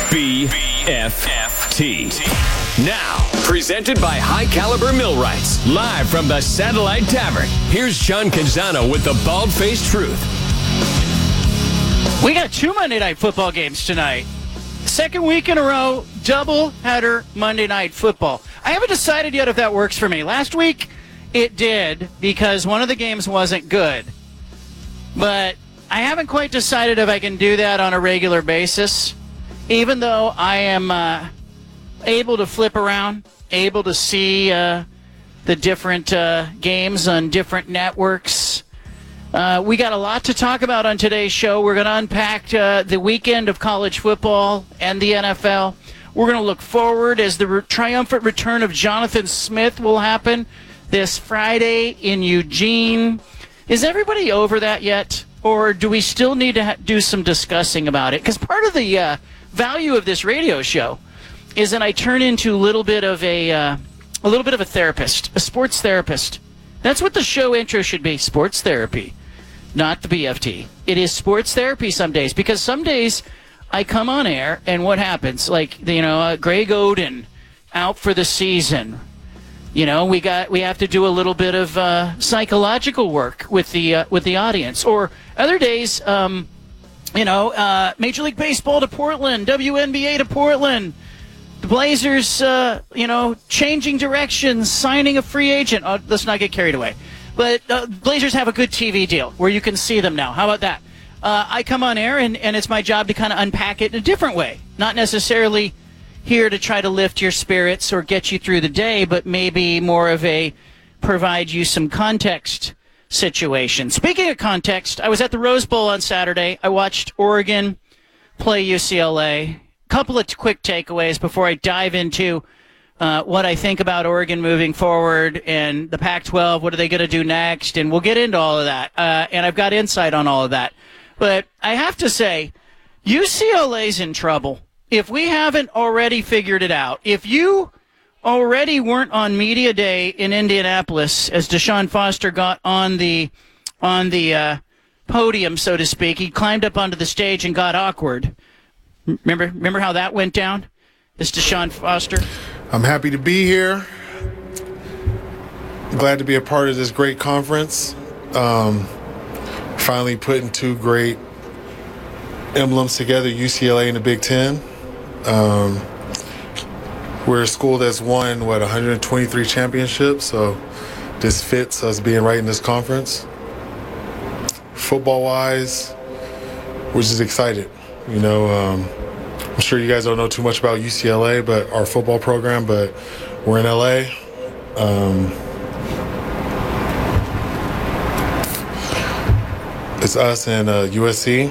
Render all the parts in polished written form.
BFFT. Now, presented by High Caliber Millwrights, live from the Satellite Tavern. Here's John Canzano with the bald-faced truth. We got 2 Monday Night Football games tonight. Second week in a row, double-header Monday Night Football. I haven't decided yet if that works for me. Last week, it did because one of the games wasn't good. But I haven't quite decided if I can do that on a regular basis, even though I am able to flip around, able to see the different games on different networks. We got a lot to talk about on today's show. We're going to unpack the weekend of college football and the NFL. We're going to look forward as the triumphant return of Jonathan Smith will happen this Friday in Eugene. Is everybody over that yet? Or do we still need to do some discussing about it? Because part of the value of this radio show is that I turn into a little bit of a therapist, a sports therapist. That's what the show intro should be, sports therapy, not the BFT. It is sports therapy some days, because some days I come on air and what happens? Like, Greg Oden out for the season. We have to do a little bit of psychological work with the audience. Or other days, Major League Baseball to Portland, WNBA to Portland. The Blazers, changing directions, signing a free agent. Oh, let's not get carried away. But Blazers have a good TV deal where you can see them now. How about that? I come on air, and it's my job to kind of unpack it in a different way. Not necessarily here to try to lift your spirits or get you through the day, but maybe more of a provide you some context situation. Speaking of context, I was at the Rose Bowl on Saturday. I watched Oregon play UCLA. Couple of quick takeaways before I dive into what I think about Oregon moving forward and the Pac-12. What are they going to do next? And we'll get into all of that. And I've got insight on all of that. But I have to say, UCLA's in trouble. If we haven't already figured it out, if you already weren't on Media Day in Indianapolis as Deshaun Foster got on the podium, so to speak, he climbed up onto the stage and got awkward. Remember how that went down? This Deshaun Foster? I'm happy to be here. Glad to be a part of this great conference. Finally putting two great emblems together, UCLA and the Big Ten. We're a school that's won, 123 championships, so this fits us being right in this conference. Football-wise, we're just excited. I'm sure you guys don't know too much about UCLA, but our football program, but we're in LA. It's us and USC.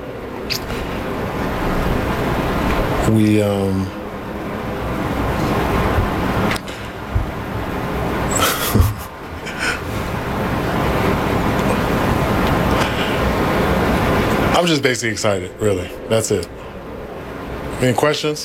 I'm just basically excited, really. That's it. Any questions?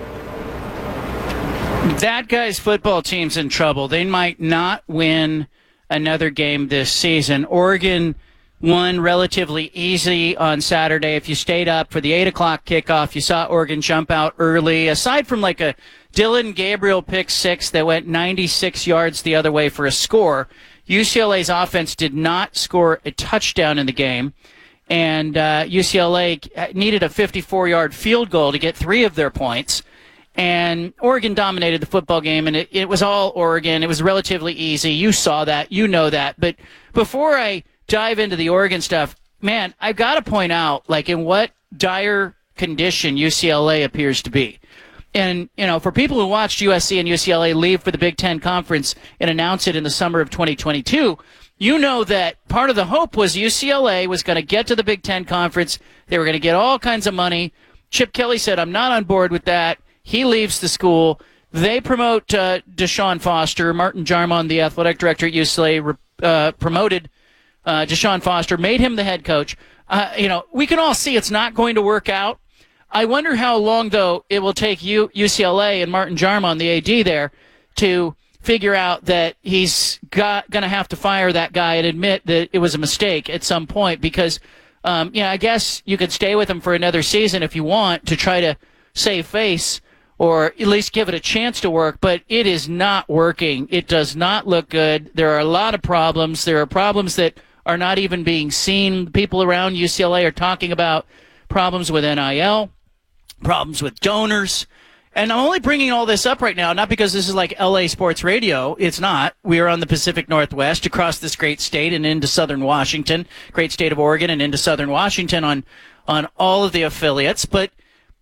That guy's football team's in trouble. They might not win another game this season. Oregon won relatively easy on Saturday. If you stayed up for the 8 o'clock kickoff, you saw Oregon jump out early. Aside from like a Dylan Gabriel pick six that went 96 yards the other way for a score, UCLA's offense did not score a touchdown in the game. And UCLA needed a 54-yard field goal to get 3 of their points. And Oregon dominated the football game, and it was all Oregon. It was relatively easy. You saw that. You know that. But before I dive into the Oregon stuff, man, I've got to point out, in what dire condition UCLA appears to be. And, for people who watched USC and UCLA leave for the Big Ten Conference and announce it in the summer of 2022, you know that part of the hope was UCLA was going to get to the Big Ten Conference. They were going to get all kinds of money. Chip Kelly said, I'm not on board with that. He leaves the school. They promote Deshaun Foster. Martin Jarmon, the athletic director at UCLA, promoted Deshaun Foster, made him the head coach. We can all see it's not going to work out. I wonder how long, though, it will take UCLA and Martin Jarmon, the AD there, to figure out that he's going to have to fire that guy and admit that it was a mistake at some point, because I guess you could stay with him for another season if you want to try to save face or at least give it a chance to work, but it is not working. It does not look good. There are a lot of problems. There are problems that are not even being seen. People around UCLA are talking about problems with NIL, problems with donors. And I'm only bringing all this up right now, not because this is like LA Sports Radio. It's not. We are on the Pacific Northwest, across this great state and into southern Washington, great state of Oregon, and into southern Washington on all of the affiliates. But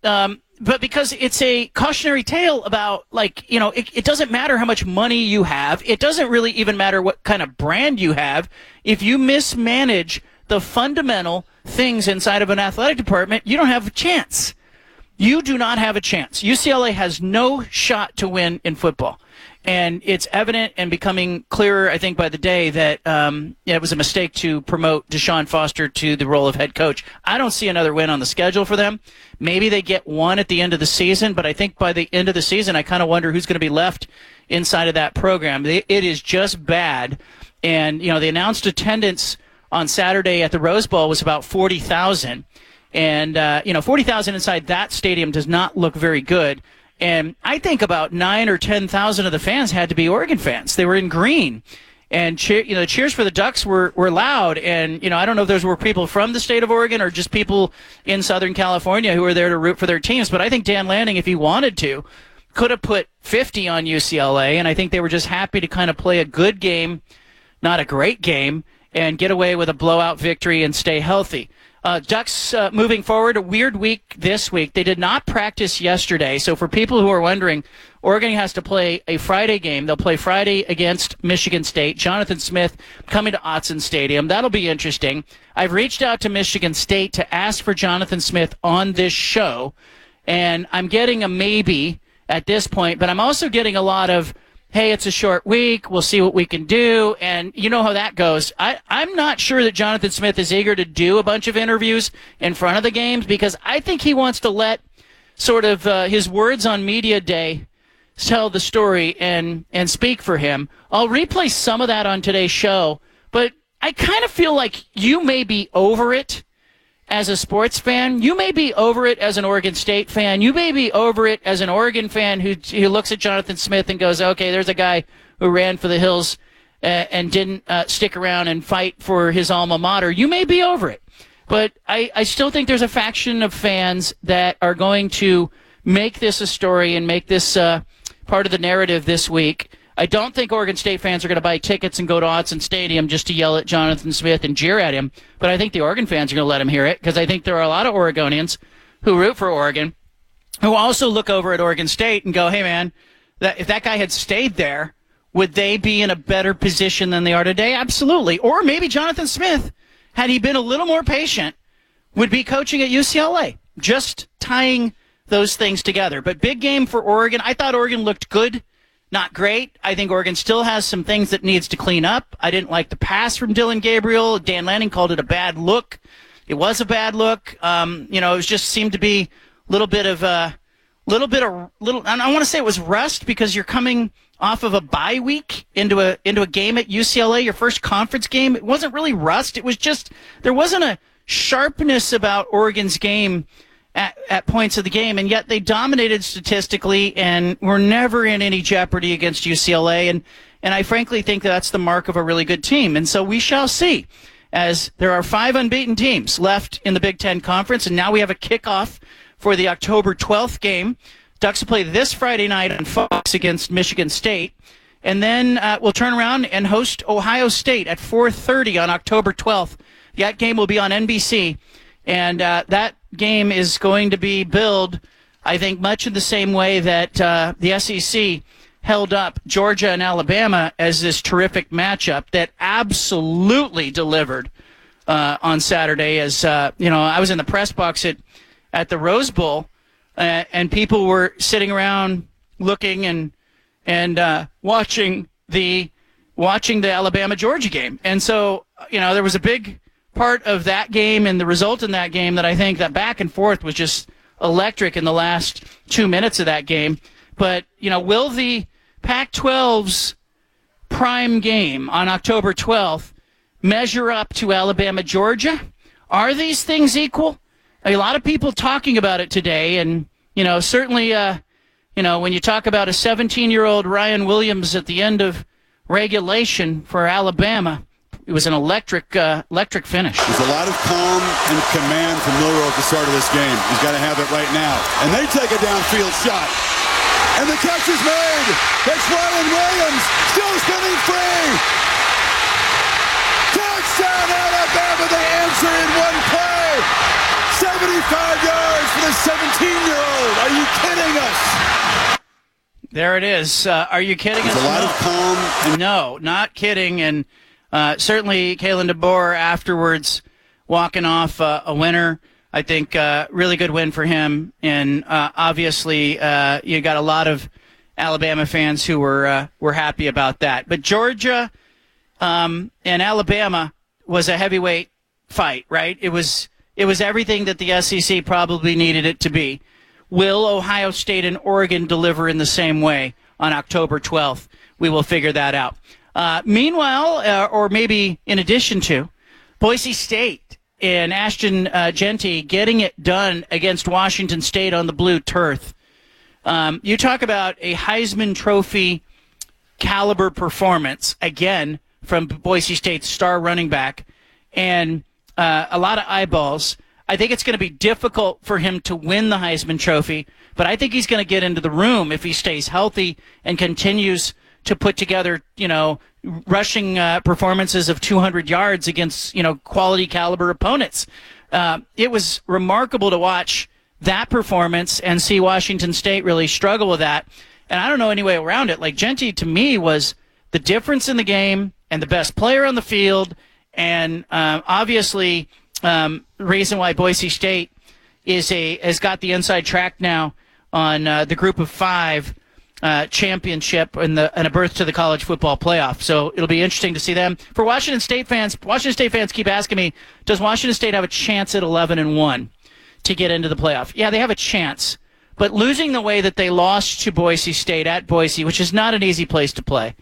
because it's a cautionary tale about, like, you know, it doesn't matter how much money you have. It doesn't really even matter what kind of brand you have. If you mismanage the fundamental things inside of an athletic department, you don't have a chance. You do not have a chance. UCLA has no shot to win in football. And it's evident and becoming clearer, I think, by the day that it was a mistake to promote Deshaun Foster to the role of head coach. I don't see another win on the schedule for them. Maybe they get one at the end of the season, but I think by the end of the season, I kind of wonder who's going to be left inside of that program. It is just bad. And, you know, the announced attendance on Saturday at the Rose Bowl was about 40,000. And, 40,000 inside that stadium does not look very good. And I think about 9 or 10,000 of the fans had to be Oregon fans. They were in green. And, cheers for the Ducks were loud. And, I don't know if those were people from the state of Oregon or just people in Southern California who were there to root for their teams. But I think Dan Lanning, if he wanted to, could have put 50 on UCLA. And I think they were just happy to kind of play a good game, not a great game, and get away with a blowout victory and stay healthy. Ducks moving forward, a weird week this week. They did not practice yesterday. So for people who are wondering, Oregon has to play a Friday game. They'll play Friday against Michigan State. Jonathan Smith coming to Autzen Stadium. That'll be interesting. I've reached out to Michigan State to ask for Jonathan Smith on this show, and I'm getting a maybe at this point, but I'm also getting a lot of, hey, it's a short week, we'll see what we can do, and you know how that goes. I'm not sure that Jonathan Smith is eager to do a bunch of interviews in front of the games because I think he wants to let sort of his words on media day tell the story and speak for him. I'll replay some of that on today's show, but I kind of feel like you may be over it as a sports fan. You may be over it as an Oregon State fan. You may be over it as an Oregon fan who looks at Jonathan Smith and goes, okay, there's a guy who ran for the hills and didn't stick around and fight for his alma mater. You may be over it. But I still think there's a faction of fans that are going to make this a story and make this part of the narrative this week. I don't think Oregon State fans are going to buy tickets and go to Autzen Stadium just to yell at Jonathan Smith and jeer at him, but I think the Oregon fans are going to let him hear it because I think there are a lot of Oregonians who root for Oregon who also look over at Oregon State and go, hey, man, if that guy had stayed there, would they be in a better position than they are today? Absolutely. Or maybe Jonathan Smith, had he been a little more patient, would be coaching at UCLA, just tying those things together. But big game for Oregon. I thought Oregon looked good. Not great. I think Oregon still has some things that needs to clean up. I didn't like the pass from Dylan Gabriel. Dan Lanning called it a bad look. It was a bad look. It just seemed to be a little bit of, I want to say it was rust because you're coming off of a bye week into a game at UCLA, your first conference game. It wasn't really rust. It was just, there wasn't a sharpness about Oregon's game at points of the game, and yet they dominated statistically and were never in any jeopardy against UCLA, and I frankly think that's the mark of a really good team. And so we shall see, as there are 5 unbeaten teams left in the Big Ten Conference, and now we have a kickoff for the October 12th game. Ducks will play this Friday night on Fox against Michigan State, and then we'll turn around and host Ohio State at 4:30 on October 12th. That game will be on NBC. And that game is going to be billed, I think, much in the same way that the SEC held up Georgia and Alabama as this terrific matchup that absolutely delivered on Saturday. As I was in the press box at the Rose Bowl, and people were sitting around looking and watching the Alabama-Georgia game. And so, there was a big part of that game and the result in that game that I think that back and forth was just electric in the last 2 minutes of that game. But, will the Pac-12's prime game on October 12th measure up to Alabama-Georgia? Are these things equal? A lot of people talking about it today, and certainly, when you talk about a 17-year-old Ryan Williams at the end of regulation for Alabama, it was an electric finish. There's a lot of calm and command from Milroe at the start of this game. He's got to have it right now. And they take a downfield shot. And the catch is made. It's Ryan Williams, still spinning free. Touchdown Alabama, they answer in one play. 75 yards for the 17-year-old. Are you kidding us? There it is. Are you kidding us? There's a lot of calm. No, not kidding. And certainly Kalen DeBoer afterwards walking off a winner. I think really good win for him. And obviously you got a lot of Alabama fans who were happy about that. But Georgia and Alabama was a heavyweight fight, right? It was everything that the SEC probably needed it to be. Will Ohio State and Oregon deliver in the same way on October 12th? We will figure that out. Meanwhile, or maybe in addition to, Boise State and Ashton Jeanty getting it done against Washington State on the blue turf. You talk about a Heisman Trophy caliber performance, again, from Boise State's star running back, and a lot of eyeballs. I think it's going to be difficult for him to win the Heisman Trophy, but I think he's going to get into the room if he stays healthy and continues to put together, rushing performances of 200 yards against, quality caliber opponents. It was remarkable to watch that performance and see Washington State really struggle with that. And I don't know any way around it. Like, Jeanty, to me, was the difference in the game and the best player on the field, and obviously reason why Boise State has got the inside track now on the Group of Five championship and a berth to the college football playoff. So it'll be interesting to see them. For Washington State fans keep asking me, does Washington State have a chance at 11-1 to get into the playoff? Yeah, they have a chance. But losing the way that they lost to Boise State at Boise, which is not an easy place to play,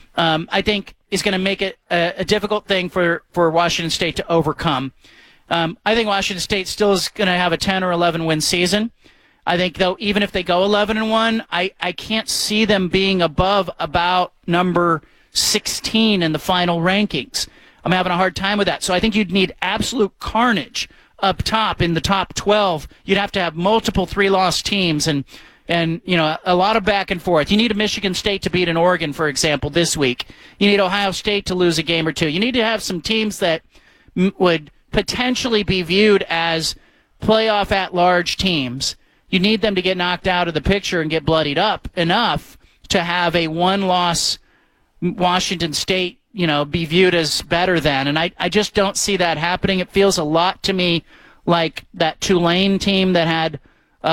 I think is going to make it a difficult thing for Washington State to overcome. I think Washington State still is going to have a 10 or 11 win season. I think, though, even if they go 11-1, I can't see them being above about number 16 in the final rankings. I'm having a hard time with that. So I think you'd need absolute carnage up top in the top 12. You'd have to have multiple 3-loss teams and a lot of back and forth. You need a Michigan State to beat an Oregon, for example, this week. You need Ohio State to lose a game or two. You need to have some teams that would potentially be viewed as playoff at-large teams. You need them to get knocked out of the picture and get bloodied up enough to have a one-loss Washington State, be viewed as better than. And I just don't see that happening. It feels a lot to me like that Tulane team that had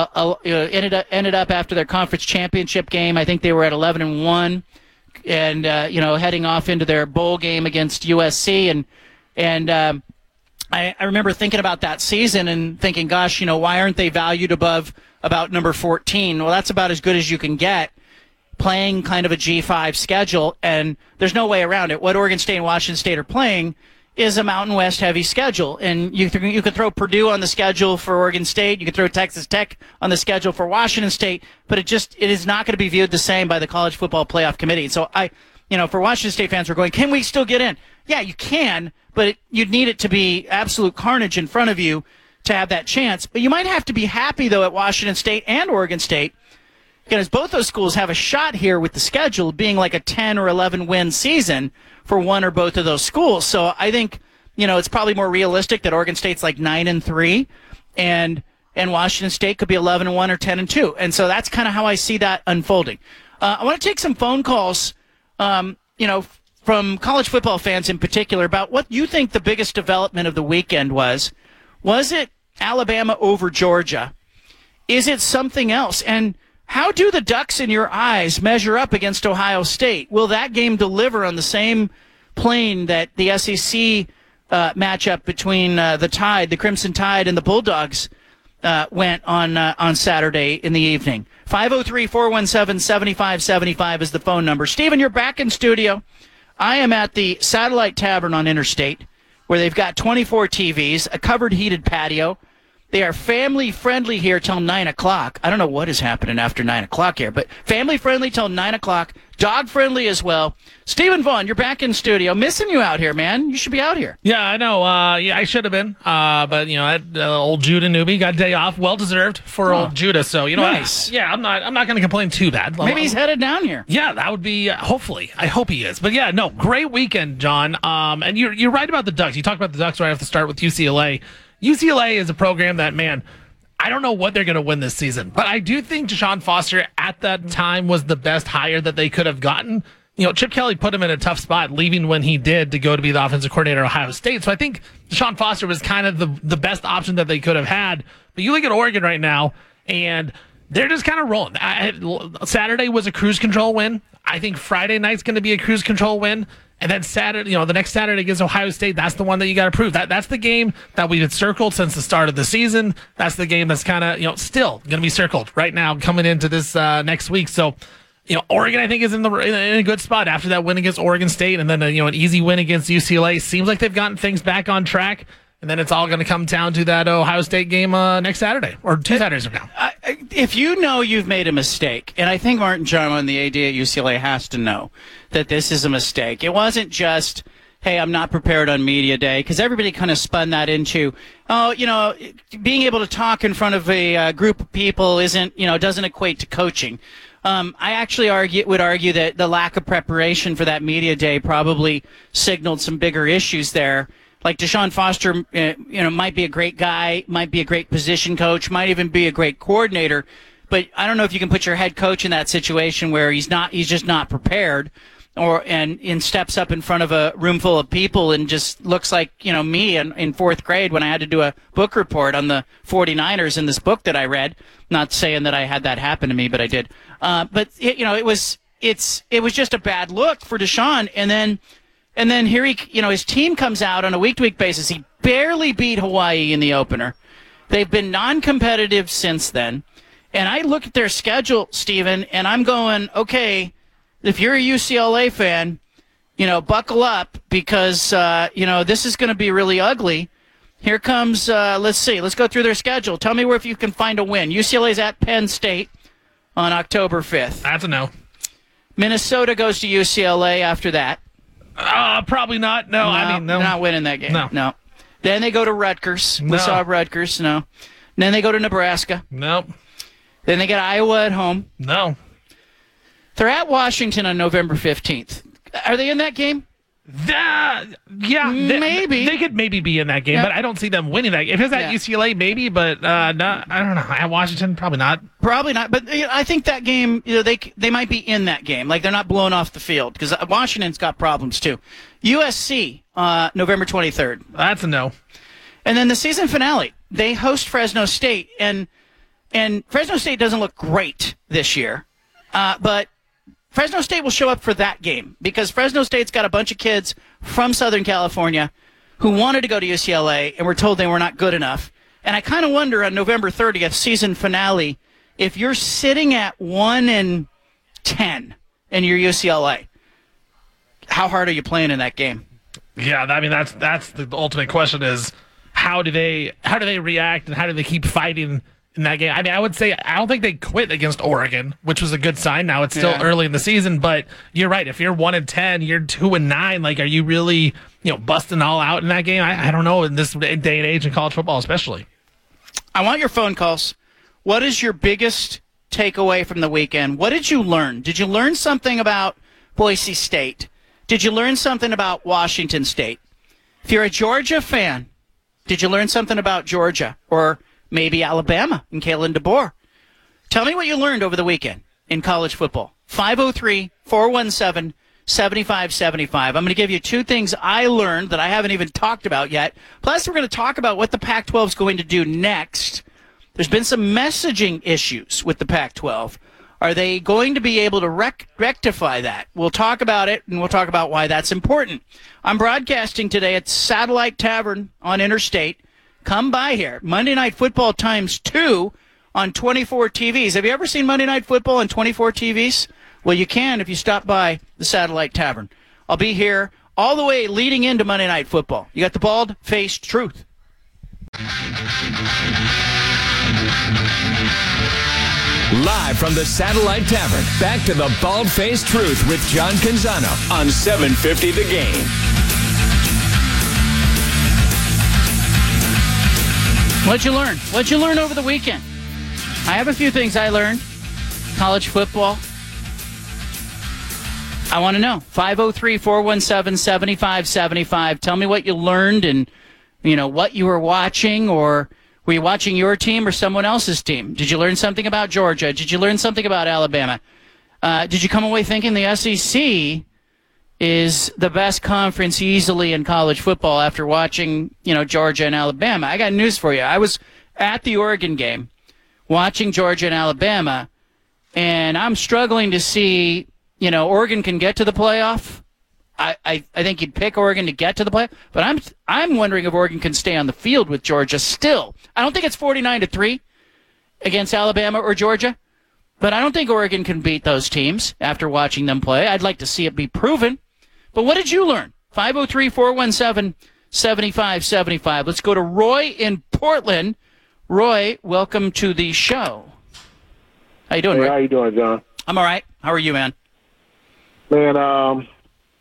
ended up after their conference championship game. I think they were at 11-1, and heading off into their bowl game against USC. And I remember thinking about that season and thinking, gosh, why aren't they valued above about number 14? Well, that's about as good as you can get playing kind of a G5 schedule, and there's no way around it. What Oregon State and Washington State are playing is a Mountain West heavy schedule, and you could throw Purdue on the schedule for Oregon State, you could throw Texas Tech on the schedule for Washington State, but it is not going to be viewed the same by the College Football Playoff Committee. So for Washington State fans who are going, can we still get in? Yeah, you can, but you'd need it to be absolute carnage in front of you to have that chance. But you might have to be happy, though, at Washington State and Oregon State, because both those schools have a shot here with the schedule being like a 10 or 11 win season for one or both of those schools. So I think, it's probably more realistic that Oregon State's like 9-3 and Washington State could be 11-1 or 10-2. And so that's kind of how I see that unfolding. I want to take some phone calls, from college football fans in particular about what you think the biggest development of the weekend was. Was it Alabama over Georgia? Is it something else? And how do the Ducks in your eyes measure up against Ohio State? Will that game deliver on the same plane that the SEC matchup between the Crimson Tide and the Bulldogs went on Saturday in the evening? 503-417-7575 is the phone number. Stephen, you're back in studio. I am at the Satellite Tavern on Interstate, where they've got 24 TVs, a covered heated patio, They are family friendly here till 9 o'clock. I don't know what is happening after 9 o'clock here, but family friendly till 9 o'clock. Dog friendly as well. Stephen Vaughn, you're back in studio. Missing you out here, man. You should be out here. Yeah, I know. I should have been. But old Judah newbie got a day off, well deserved for old Judah. So nice. I'm not going to complain too bad. Maybe he's headed down here. Yeah, that would be hopefully. I hope he is. But yeah, no, great weekend, John. And you're right about the Ducks. You talked about the Ducks right off the start with UCLA. UCLA is a program that, man, I don't know what they're going to win this season, but I do think Deshaun Foster at that time was the best hire that they could have gotten. Chip Kelly put him in a tough spot, leaving when he did to go to be the offensive coordinator at Ohio State. So I think Deshaun Foster was kind of the best option that they could have had. But you look at Oregon right now, and they're just kind of rolling. Saturday was a cruise control win. I think Friday night's going to be a cruise control win. And then Saturday, the next Saturday against Ohio State, that's the one that you got to prove. That's the game that we had circled since the start of the season. That's the game that's kind of, still going to be circled right now coming into this next week. So, Oregon, I think, is in a good spot after that win against Oregon State, and then an easy win against UCLA. Seems like they've gotten things back on track. And then it's all going to come down to that Ohio State game next Saturday, or 2 Saturdays from now. If you know you've made a mistake, and I think Martin Jarman, the AD at UCLA, has to know that this is a mistake. It wasn't just, hey, I'm not prepared on media day, because everybody kind of spun that into, being able to talk in front of a group of people doesn't equate to coaching. I actually would argue that the lack of preparation for that media day probably signaled some bigger issues there. Like Deshaun Foster, might be a great guy, might be a great position coach, might even be a great coordinator, but I don't know if you can put your head coach in that situation where he's just not prepared, and steps up in front of a room full of people and just looks like me in fourth grade when I had to do a book report on the 49ers in this book that I read. Not saying that I had that happen to me, but I did. But it was just a bad look for Deshaun, and then here his team comes out on a week-to-week basis. He barely beat Hawaii in the opener. They've been non-competitive since then. And I look at their schedule, Stephen, and I'm going, okay, if you're a UCLA fan, buckle up because, this is going to be really ugly. Here comes, let's go through their schedule. Tell me if you can find a win. UCLA's at Penn State on October 5th. That's a no. Minnesota goes to UCLA after that. Probably not. No, I mean, no. Not winning that game. No. Then they go to Rutgers. No. We saw Rutgers. No. Then they go to Nebraska. Nope. Then they get Iowa at home. No. They're at Washington on November 15th. Are they in that game? Yeah. Maybe. They could maybe be in that game, but I don't see them winning that game. If it's at UCLA, maybe, but no, I don't know. At Washington, probably not. Probably not, but I think that game, they might be in that game. Like, they're not blown off the field, because Washington's got problems, too. USC, November 23rd. That's a no. And then the season finale, they host Fresno State, and Fresno State doesn't look great this year, but Fresno State will show up for that game because Fresno State's got a bunch of kids from Southern California who wanted to go to UCLA and were told they were not good enough. And I kind of wonder on November 30th, season finale, if you're sitting at 1-10 and you're UCLA, how hard are you playing in that game? Yeah, I mean that's the ultimate question is how do they react and how do they keep fighting in that game? I mean, I would say I don't think they quit against Oregon, which was a good sign. Now it's still early in the season, but you're right. If you're 1-10, you're 2-9. Like, are you really busting all out in that game? I don't know in this day and age in college football, especially. I want your phone calls. What is your biggest takeaway from the weekend? What did you learn? Did you learn something about Boise State? Did you learn something about Washington State? If you're a Georgia fan, did you learn something about Georgia or maybe Alabama and Kalen DeBoer? Tell me what you learned over the weekend in college football. 503-417-7575. I'm going to give you two things I learned that I haven't even talked about yet. Plus, we're going to talk about what the Pac-12 is going to do next. There's been some messaging issues with the Pac-12. Are they going to be able to rectify that? We'll talk about it, and we'll talk about why that's important. I'm broadcasting today at Satellite Tavern on Interstate. Come by here. Monday Night Football ×2 on 24 TVs. Have you ever seen Monday Night Football on 24 TVs? Well, you can if you stop by the Satellite Tavern. I'll be here all the way leading into Monday Night Football. You got the bald-faced truth. Live from the Satellite Tavern, back to the Bald-Faced Truth with John Canzano on 750 The Game. What'd you learn? What'd you learn over the weekend? I have a few things I learned. College football. I want to know. 503-417-7575. Tell me what you learned and, what you were watching, or were you watching your team or someone else's team? Did you learn something about Georgia? Did you learn something about Alabama? Did you come away thinking the SEC is the best conference easily in college football after watching, Georgia and Alabama? I got news for you. I was at the Oregon game watching Georgia and Alabama, and I'm struggling to see, Oregon can get to the playoff. I think you'd pick Oregon to get to the playoff, but I'm wondering if Oregon can stay on the field with Georgia still. I don't think it's 49-3 against Alabama or Georgia, but I don't think Oregon can beat those teams after watching them play. I'd like to see it be proven. But what did you learn? 503-417-7575. Let's go to Roy in Portland. Roy, welcome to the show. How you doing, Roy? How you doing, John? I'm all right. How are you, man? Man,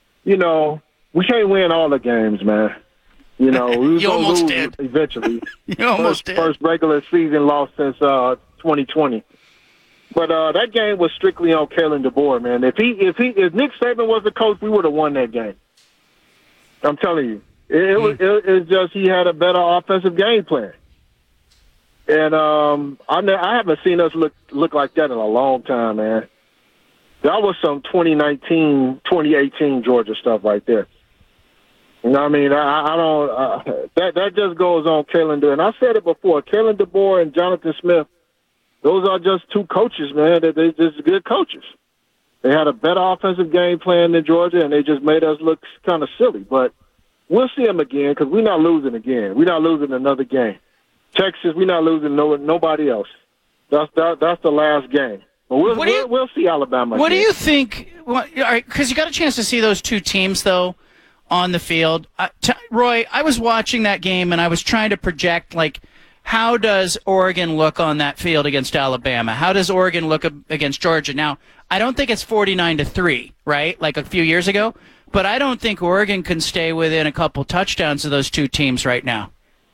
we can't win all the games, man. We was You almost lose did. Eventually. You almost did. First regular season loss since 2020. But that game was strictly on Kalen DeBoer, man. If Nick Saban was the coach, we would have won that game. I'm telling you, it's just he had a better offensive game plan, and I haven't seen us look like that in a long time, man. That was some 2019, 2018 Georgia stuff right there. You know what I mean? I don't. That just goes on Kalen DeBoer, and I said it before. Kalen DeBoer and Jonathan Smith. Those are just two coaches, man. They're just good coaches. They had a better offensive game plan than Georgia, and they just made us look kind of silly. But we'll see them again because we're not losing again. We're not losing another game. Texas, we're not losing nobody else. That's the last game. But we'll see Alabama. What do you think? Because you got a chance to see those two teams, though, on the field. Roy, I was watching that game, and I was trying to project, how does Oregon look on that field against Alabama? How does Oregon look against Georgia? Now, I don't think it's 49-3, right, like a few years ago, but I don't think Oregon can stay within a couple touchdowns of those two teams right now.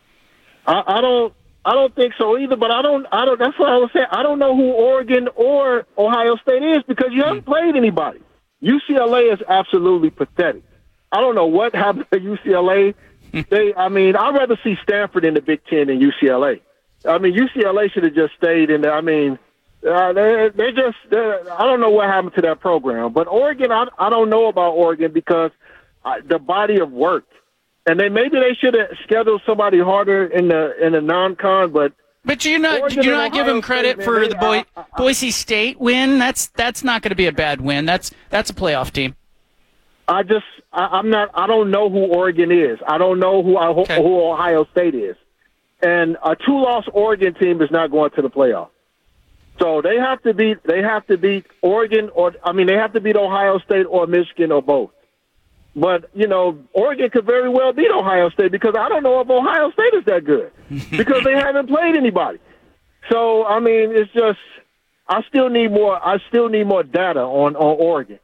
I don't think so either, but I don't. That's what I was saying. I don't know who Oregon or Ohio State is because you haven't played anybody. UCLA is absolutely pathetic. I don't know what happened to UCLA. I'd rather see Stanford in the Big Ten than UCLA. UCLA should have just stayed in there. I don't know what happened to that program. But Oregon, I don't know about Oregon because the body of work. And maybe they should have scheduled somebody harder in the non-con, but did you not give them credit for the Boise State win? That's not going to be a bad win. That's a playoff team. I don't know who Oregon is. I don't know who Ohio State is. And a 2-loss Oregon team is not going to the playoff. So they have to beat Oregon they have to beat Ohio State or Michigan or both. But, Oregon could very well beat Ohio State because I don't know if Ohio State is that good because they haven't played anybody. So, it's just I still need more data on Oregon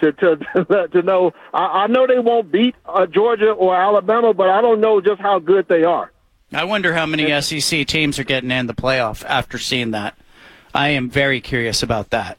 to know. I know they won't beat Georgia or Alabama, but I don't know just how good they are. I wonder how many SEC teams are getting in the playoff after seeing that. I am very curious about that.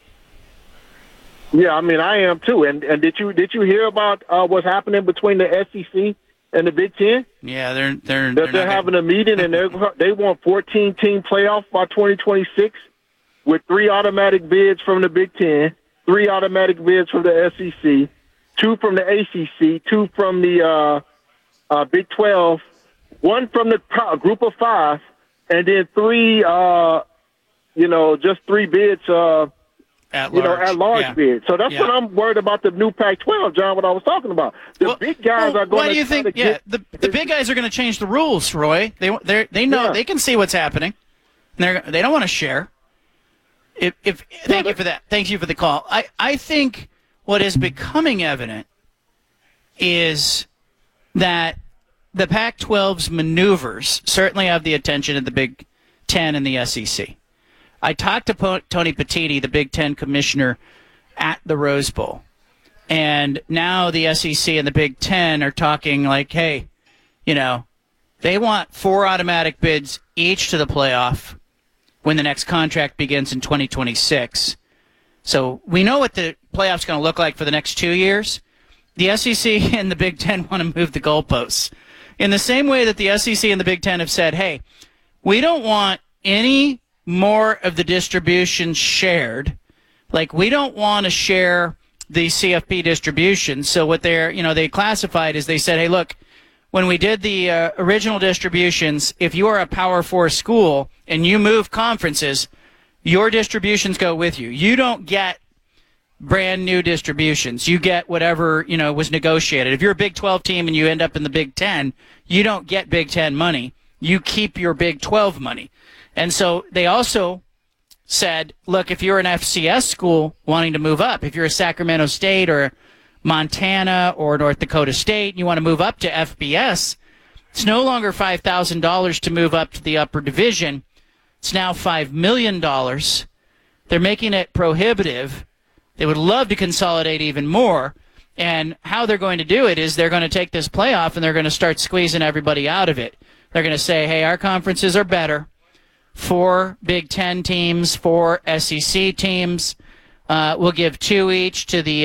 Yeah, I am too. And did you hear about what's happening between the SEC and the Big Ten? Yeah, they're having a meeting and they want 14-team playoff by 2026 with 3 automatic bids from the Big Ten, 3 automatic bids from the SEC, 2 from the ACC, 2 from the Big 12, 1 from the Group of 5, and then 3, just 3 bids. At large bid. So that's what I'm worried about the new Pac-12, John, what I was talking about. The big guys are going to Why do you think the big guys are going to change the rules, Roy? They know they can see what's happening. They don't want to share. Thank you for that. Thank you for the call. I think what is becoming evident is that the Pac-12's maneuvers certainly have the attention of the Big Ten in the SEC. I talked to Tony Petitti, the Big Ten commissioner, at the Rose Bowl. And now the SEC and the Big Ten are talking like, hey, they want 4 automatic bids each to the playoff when the next contract begins in 2026. So we know what the playoff's going to look like for the next 2 years. The SEC and the Big Ten want to move the goalposts. In the same way that the SEC and the Big Ten have said, hey, we don't want any more of the distribution shared. Like, we don't want to share the CFP distribution. So what they classified is they said, hey, look, when we did the original distributions, if you are a Power 4 school and you move conferences, your distributions go with you. You don't get brand new distributions. You get whatever, was negotiated. If you're a Big 12 team and you end up in the Big 10, you don't get Big 10 money. You keep your Big 12 money. And so they also said, look, if you're an FCS school wanting to move up, if you're a Sacramento State or Montana or North Dakota State and you want to move up to FBS, it's no longer $5,000 to move up to the upper division. It's now $5 million. They're making it prohibitive. They would love to consolidate even more. And how they're going to do it is they're going to take this playoff and they're going to start squeezing everybody out of it. They're going to say, hey, our conferences are better. 4 Big Ten teams, 4 SEC teams. We'll give 2 each to the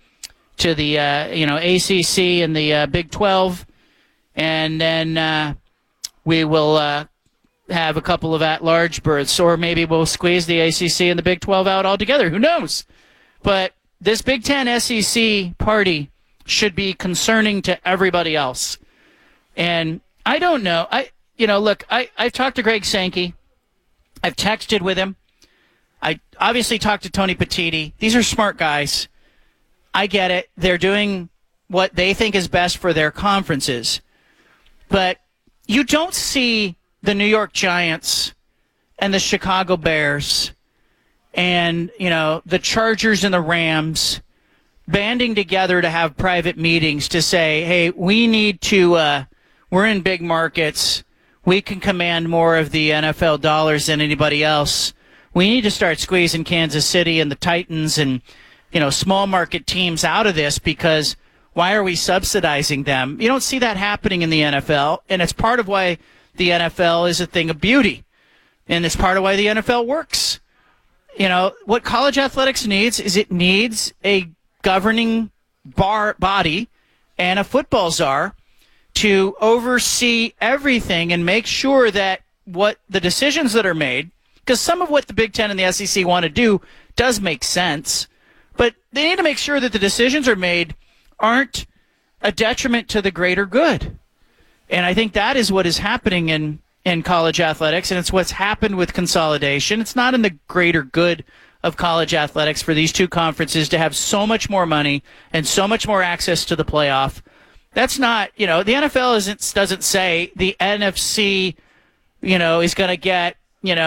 ACC and the Big 12, and then we will have a couple of at-large berths, or maybe we'll squeeze the ACC and the Big 12 out altogether. Who knows? But this Big Ten SEC party should be concerning to everybody else. And I don't know. I've talked to Greg Sankey. I've texted with him. I obviously talked to Tony Petitti. These are smart guys. I get it. They're doing what they think is best for their conferences. But you don't see the New York Giants and the Chicago Bears and, the Chargers and the Rams banding together to have private meetings to say, hey, we need to, we're in big markets. We can command more of the NFL dollars than anybody else. We need to start squeezing Kansas City and the Titans and, small market teams out of this, because why are we subsidizing them? You don't see that happening in the NFL, and it's part of why the NFL is a thing of beauty, and it's part of why the NFL works. What college athletics needs is it needs a governing body and a football czar to oversee everything and make sure that what the decisions that are made, because some of what the Big Ten and the SEC want to do does make sense, but they need to make sure that the decisions are made aren't a detriment to the greater good. And I think that is what is happening in college athletics, and it's what's happened with consolidation. It's not in the greater good of college athletics for these two conferences to have so much more money and so much more access to the playoff. That's not, the NFL doesn't say the NFC, is going to get,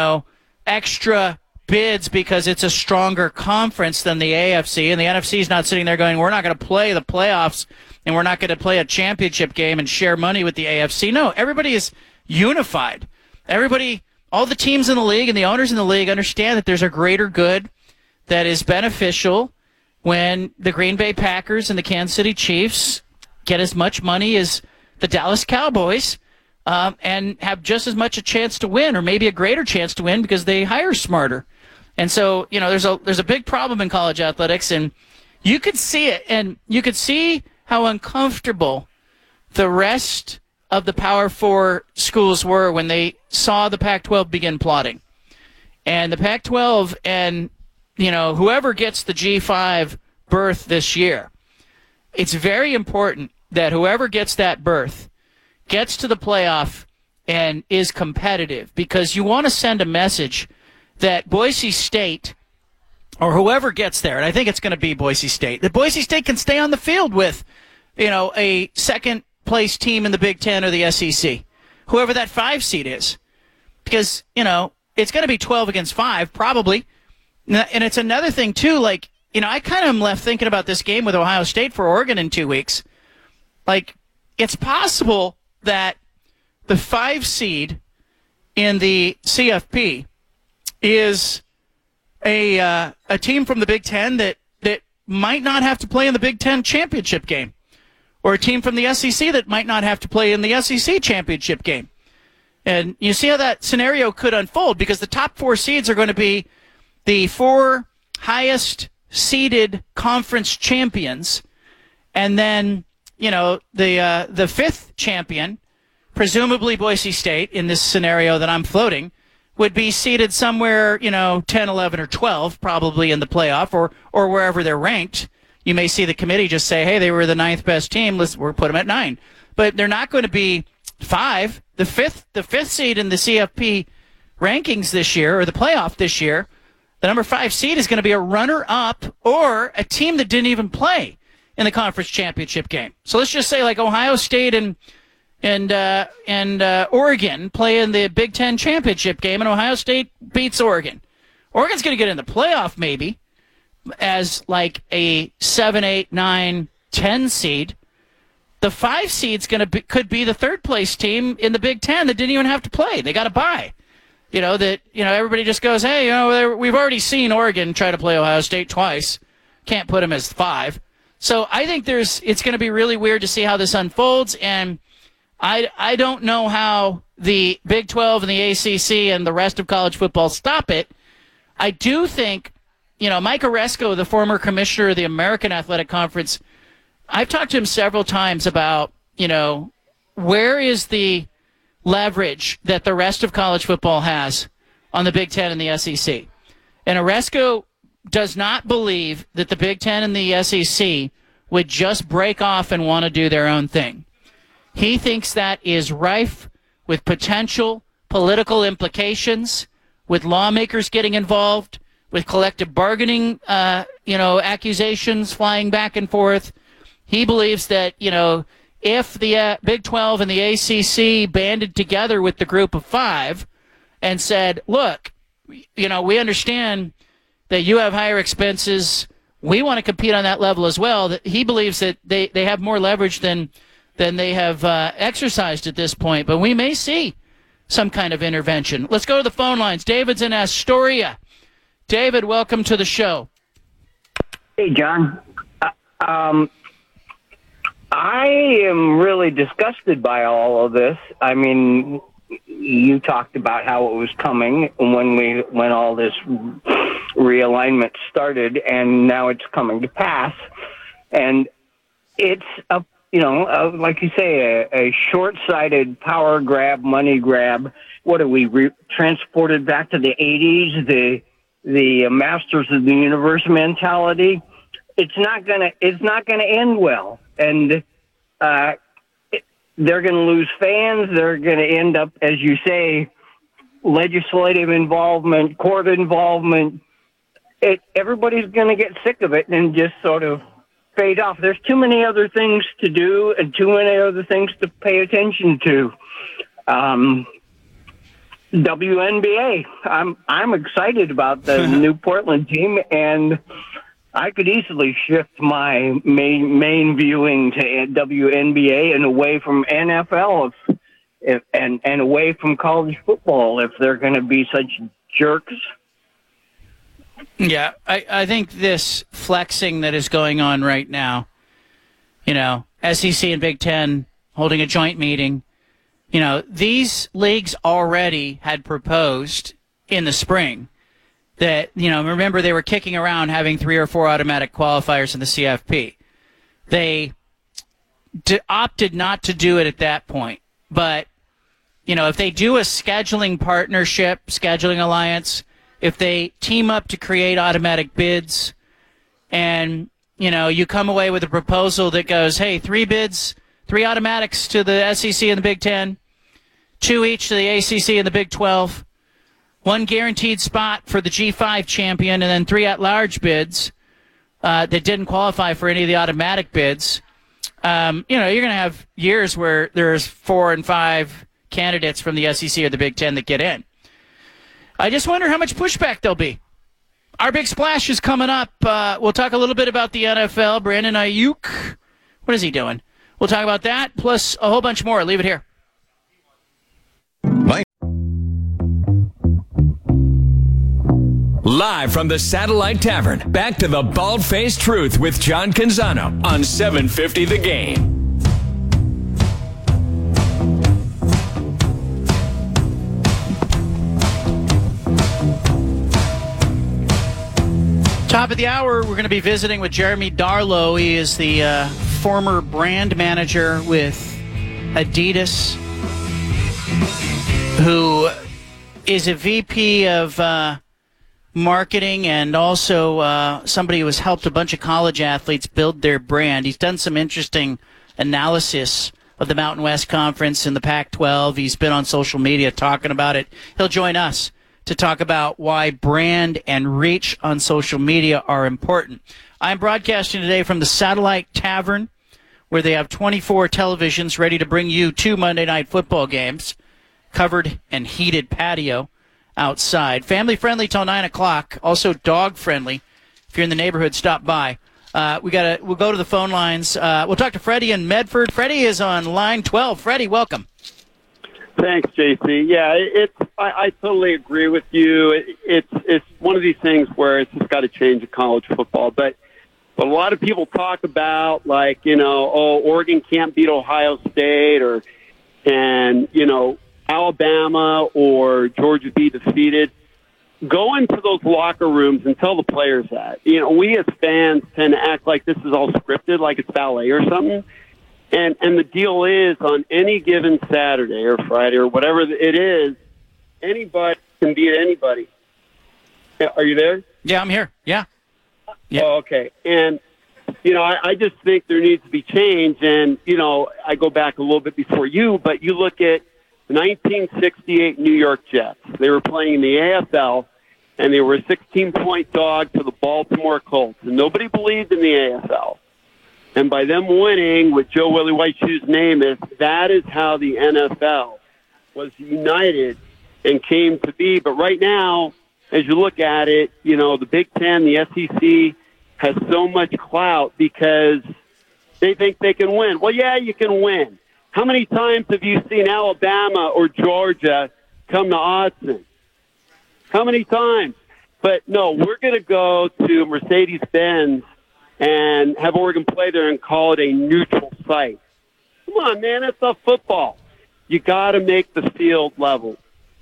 extra bids because it's a stronger conference than the AFC. And the NFC is not sitting there going, we're not going to play the playoffs and we're not going to play a championship game and share money with the AFC. No, everybody is unified. Everybody, all the teams in the league and the owners in the league understand that there's a greater good that is beneficial when the Green Bay Packers and the Kansas City Chiefs get as much money as the Dallas Cowboys and have just as much a chance to win, or maybe a greater chance to win because they hire smarter. And so, there's a big problem in college athletics, and you could see it, and you could see how uncomfortable the rest of the Power 4 schools were when they saw the Pac-12 begin plotting. And the Pac-12 and, whoever gets the G5 berth this year, it's very important that whoever gets that berth gets to the playoff and is competitive, because you want to send a message that Boise State, or whoever gets there, and I think it's going to be Boise State, that Boise State can stay on the field with, a second-place team in the Big Ten or the SEC, whoever that 5 seed is. Because, it's going to be 12 against 5, probably. And it's another thing, too, I kind of am left thinking about this game with Ohio State for Oregon in 2 weeks. It's possible that the 5 seed in the CFP is a team from the Big Ten that might not have to play in the Big Ten championship game, or a team from the SEC that might not have to play in the SEC championship game. And you see how that scenario could unfold, because the top 4 seeds are going to be the 4 highest seeded conference champions, and then, you know, the 5th champion, presumably Boise State in this scenario that I'm floating, would be seated somewhere, 10, 11, or 12, probably in the playoff, or wherever they're ranked. You may see the committee just say, hey, they were the 9th best team, we'll put them at 9. But they're not going to be 5. The fifth seed in the CFP rankings this year, or the playoff this year, the number 5 seed is going to be a runner-up or a team that didn't even play in the conference championship game. So let's just say like Ohio State and Oregon play in the Big Ten championship game, and Ohio State beats Oregon. Oregon's going to get in the playoff maybe as like a 7, 8, 9, 10 seed. The 5 seed's could be the 3rd place team in the Big Ten that didn't even have to play. They got a bye. Everybody just goes, hey, we've already seen Oregon try to play Ohio State twice. Can't put them as 5. So I think it's going to be really weird to see how this unfolds, and I don't know how the Big 12 and the ACC and the rest of college football stop it. I do think, Mike Oresco, the former commissioner of the American Athletic Conference, I've talked to him several times about, where is the leverage that the rest of college football has on the Big Ten and the SEC. And Oresco does not believe that the Big Ten and the SEC would just break off and want to do their own thing. He thinks that is rife with potential political implications, with lawmakers getting involved, with collective bargaining, accusations flying back and forth. He believes that, if the Big 12 and the ACC banded together with the group of 5 and said, look, we understand that you have higher expenses. We want to compete on that level as well. That he believes that they have more leverage than they have exercised at this point. But we may see some kind of intervention. Let's go to the phone lines. David's in Astoria. David, welcome to the show. Hey, John. I am really disgusted by all of this. I mean, you talked about how it was coming when all this realignment started, and now it's coming to pass. And it's like you say, a short-sighted power grab, money grab. What are we transported back to the 80s? The masters of the universe mentality. It's not gonna end well, and they're gonna lose fans. They're gonna end up, as you say, legislative involvement, court involvement. Everybody's gonna get sick of it and just sort of fade off. There's too many other things to do and too many other things to pay attention to. WNBA. I'm excited about the new Portland team, and I could easily shift my main viewing to WNBA and away from NFL and away from college football if they're going to be such jerks. Yeah, I think this flexing that is going on right now, SEC and Big Ten holding a joint meeting, these leagues already had proposed in the spring that, remember they were kicking around having 3 or 4 automatic qualifiers in the CFP. They opted not to do it at that point. But, if they do a scheduling partnership, scheduling alliance, if they team up to create automatic bids and, you come away with a proposal that goes, hey, 3 bids, 3 automatics to the SEC and the Big Ten, 2 each to the ACC and the Big 12, 1 guaranteed spot for the G5 champion, and then 3 at-large bids that didn't qualify for any of the automatic bids. You're going to have years where there's 4 and 5 candidates from the SEC or the Big Ten that get in. I just wonder how much pushback there'll be. Our big splash is coming up. We'll talk a little bit about the NFL. Brandon Ayuk, what is he doing? We'll talk about that, plus a whole bunch more. Leave it here. Live from the Satellite Tavern, back to the Bald-Faced Truth with John Canzano on 750 The Game. Top of the hour, we're going to be visiting with Jeremy Darlow. He is the former brand manager with Adidas, who is a VP of marketing and also somebody who has helped a bunch of college athletes build their brand. He's done some interesting analysis of the Mountain West Conference and the Pac-12. He's been on social media talking about it. He'll join us to talk about why brand and reach on social media are important. I'm broadcasting today from the Satellite Tavern, where they have 24 televisions ready to bring you 2 Monday Night Football games, covered and heated patio outside. Family-friendly till 9 o'clock, also dog-friendly. If you're in the neighborhood, stop by. We'll go to the phone lines. We'll talk to Freddie in Medford. Freddie is on line 12. Freddie, welcome. Thanks, JC. Yeah, I totally agree with you. It's one of these things where it's just got to change in college football. But a lot of people talk about, like, Oregon can't beat Ohio State, and Alabama or Georgia be defeated. Go into those locker rooms and tell the players that. We as fans tend to act like this is all scripted, like it's ballet or something. And the deal is, on any given Saturday or Friday or whatever it is, anybody can beat anybody. Are you there? Yeah, I'm here. Yeah. Oh, okay. And, I just think there needs to be change. And, I go back a little bit before you, but you look at the 1968 New York Jets. They were playing in the AFL, and they were a 16-point dog to the Baltimore Colts. And nobody believed in the AFL. And by them winning with Joe Willie White Shoes Namath, that is how the NFL was united and came to be. But right now, as you look at it, the Big Ten, the SEC, has so much clout because they think they can win. Well, yeah, you can win. How many times have you seen Alabama or Georgia come to Austin? How many times? But no, we're going to go to Mercedes-Benz and have Oregon play there and call it a neutral site. Come on, man, it's a football. You got to make the field level.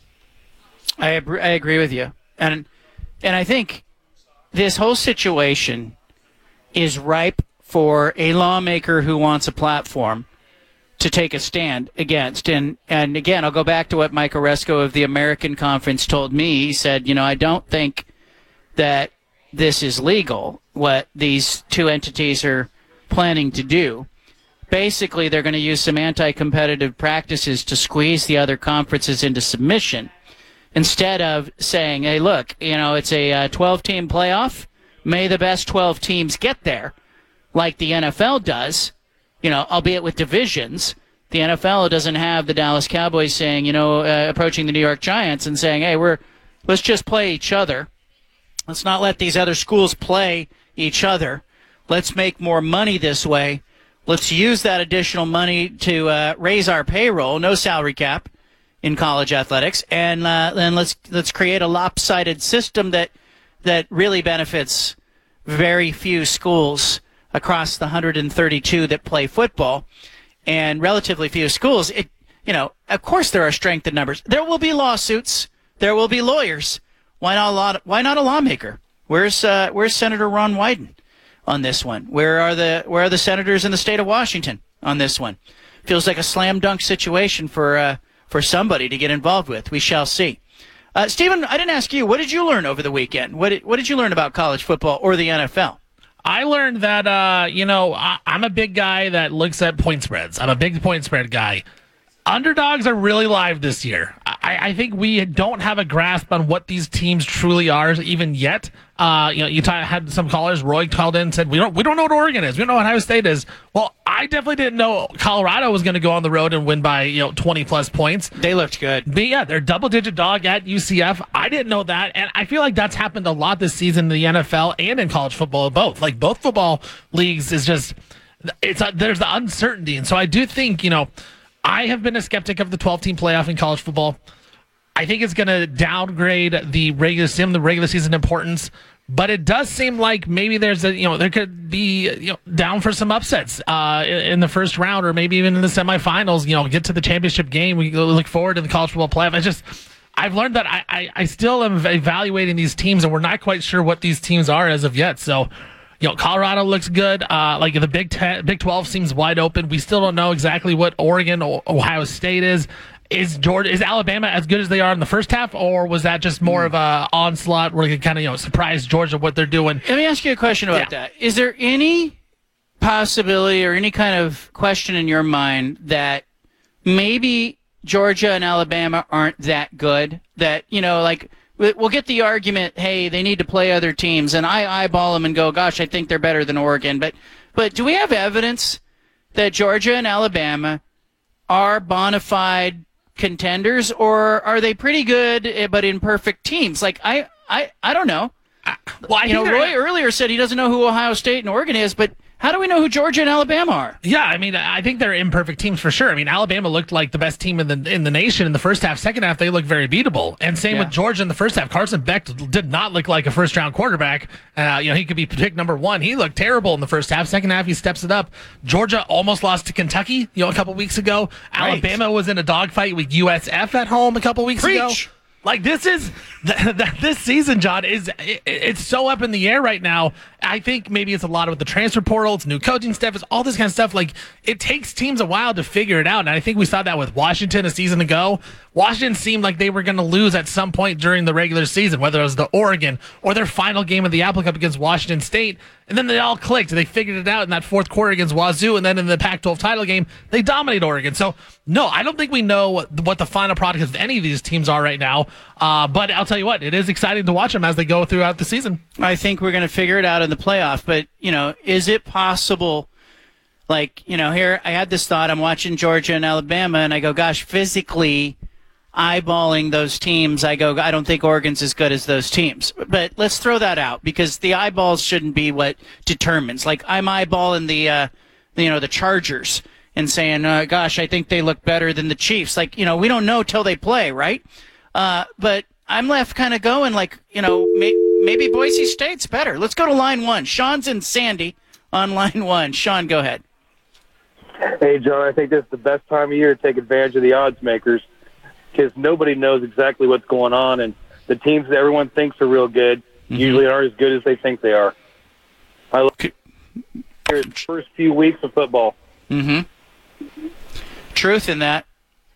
I agree with you. And I think this whole situation is ripe for a lawmaker who wants a platform to take a stand against. And again, I'll go back to what Mike Oresco of the American Conference told me. He said, I don't think that this is legal, what these two entities are planning to do. Basically, they're going to use some anti-competitive practices to squeeze the other conferences into submission instead of saying, hey, look, it's a 12-team playoff. May the best 12 teams get there, like the NFL does, albeit with divisions. The NFL doesn't have the Dallas Cowboys saying, approaching the New York Giants and saying, hey, let's just play each other. Let's not let these other schools play each other. Let's make more money this way. Let's use that additional money to raise our payroll, no salary cap in college athletics, and then let's create a lopsided system that really benefits very few schools across the 132 that play football, and relatively few schools. Of course there are strength in numbers. There will be lawsuits. There will be lawyers. Why not a lawmaker? Where's Senator Ron Wyden on this one? Where are the senators in the state of Washington on this one? Feels like a slam dunk situation for somebody to get involved with. We shall see. Stephen, I didn't ask you. What did you learn over the weekend? What did you learn about college football or the NFL? I learned that I'm a big guy that looks at point spreads. I'm a big point spread guy. Underdogs are really live this year. I think we don't have a grasp on what these teams truly are even yet. Had some callers. Roy called in and said we don't know what Oregon is. We don't know what Ohio State is. Well, I definitely didn't know Colorado was going to go on the road and win by 20 plus points. They looked good. But yeah, they're double-digit dog at UCF. I didn't know that, and I feel like that's happened a lot this season in the NFL and in college football. Both both football leagues is just there's the uncertainty, and so I do think I have been a skeptic of the 12-team playoff in college football. I think it's going to downgrade the regular season importance. But it does seem like maybe there could be down for some upsets in the first round, or maybe even in the semifinals. Get to the championship game. We look forward to the college football playoff. I've learned that I still am evaluating these teams, and we're not quite sure what these teams are as of yet. So, Colorado looks good. Like the Big 12 seems wide open. We still don't know exactly what Oregon or Ohio State is. Is Alabama as good as they are in the first half, or was that just more of a onslaught where they kind of surprise Georgia what they're doing? Let me ask you a question about that. Is there any possibility or any kind of question in your mind that maybe Georgia and Alabama aren't that good? That we'll get the argument, hey, they need to play other teams, and I eyeball them and go, gosh, I think they're better than Oregon. But do we have evidence that Georgia and Alabama are bona fide contenders, or are they pretty good but imperfect teams? Like I don't know. Roy earlier said he doesn't know who Ohio State and Oregon is, but how do we know who Georgia and Alabama are? Yeah, I think they're imperfect teams for sure. Alabama looked like the best team in the nation in the first half. Second half, they looked very beatable. And same with Georgia in the first half. Carson Beck did not look like a first-round quarterback. He could be pick number one. He looked terrible in the first half. Second half, he steps it up. Georgia almost lost to Kentucky, a couple weeks ago. Right. Alabama was in a dogfight with USF at home a couple weeks ago. Like this season, John, it's so up in the air right now. I think maybe it's a lot with the transfer portal, it's new coaching staff, it's all this kind of stuff. Like it takes teams a while to figure it out, and I think we saw that with Washington a season ago. Washington seemed like they were going to lose at some point during the regular season, whether it was the Oregon or their final game of the Apple Cup against Washington State, and then they all clicked. They figured it out in that fourth quarter against Wazoo, and then in the Pac-12 title game, they dominate Oregon. So no, I don't think we know what the final product of any of these teams are right now. But I'll tell you what, it is exciting to watch them as they go throughout the season. I think we're going to figure it out in the playoff. But, is it possible, here I had this thought, I'm watching Georgia and Alabama, and I go, gosh, physically eyeballing those teams, I go, I don't think Oregon's as good as those teams. But let's throw that out, because the eyeballs shouldn't be what determines. Like, I'm eyeballing the Chargers and saying, gosh, I think they look better than the Chiefs. We don't know till they play, right? But I'm left kind of going maybe Boise State's better. Let's go to line one. Sean's in Sandy on line one. Sean, go ahead. Hey, John, I think this is the best time of year to take advantage of the odds makers, because nobody knows exactly what's going on, and the teams that everyone thinks are real good usually aren't as good as they think they are. I look at the first few weeks of football. Truth in that.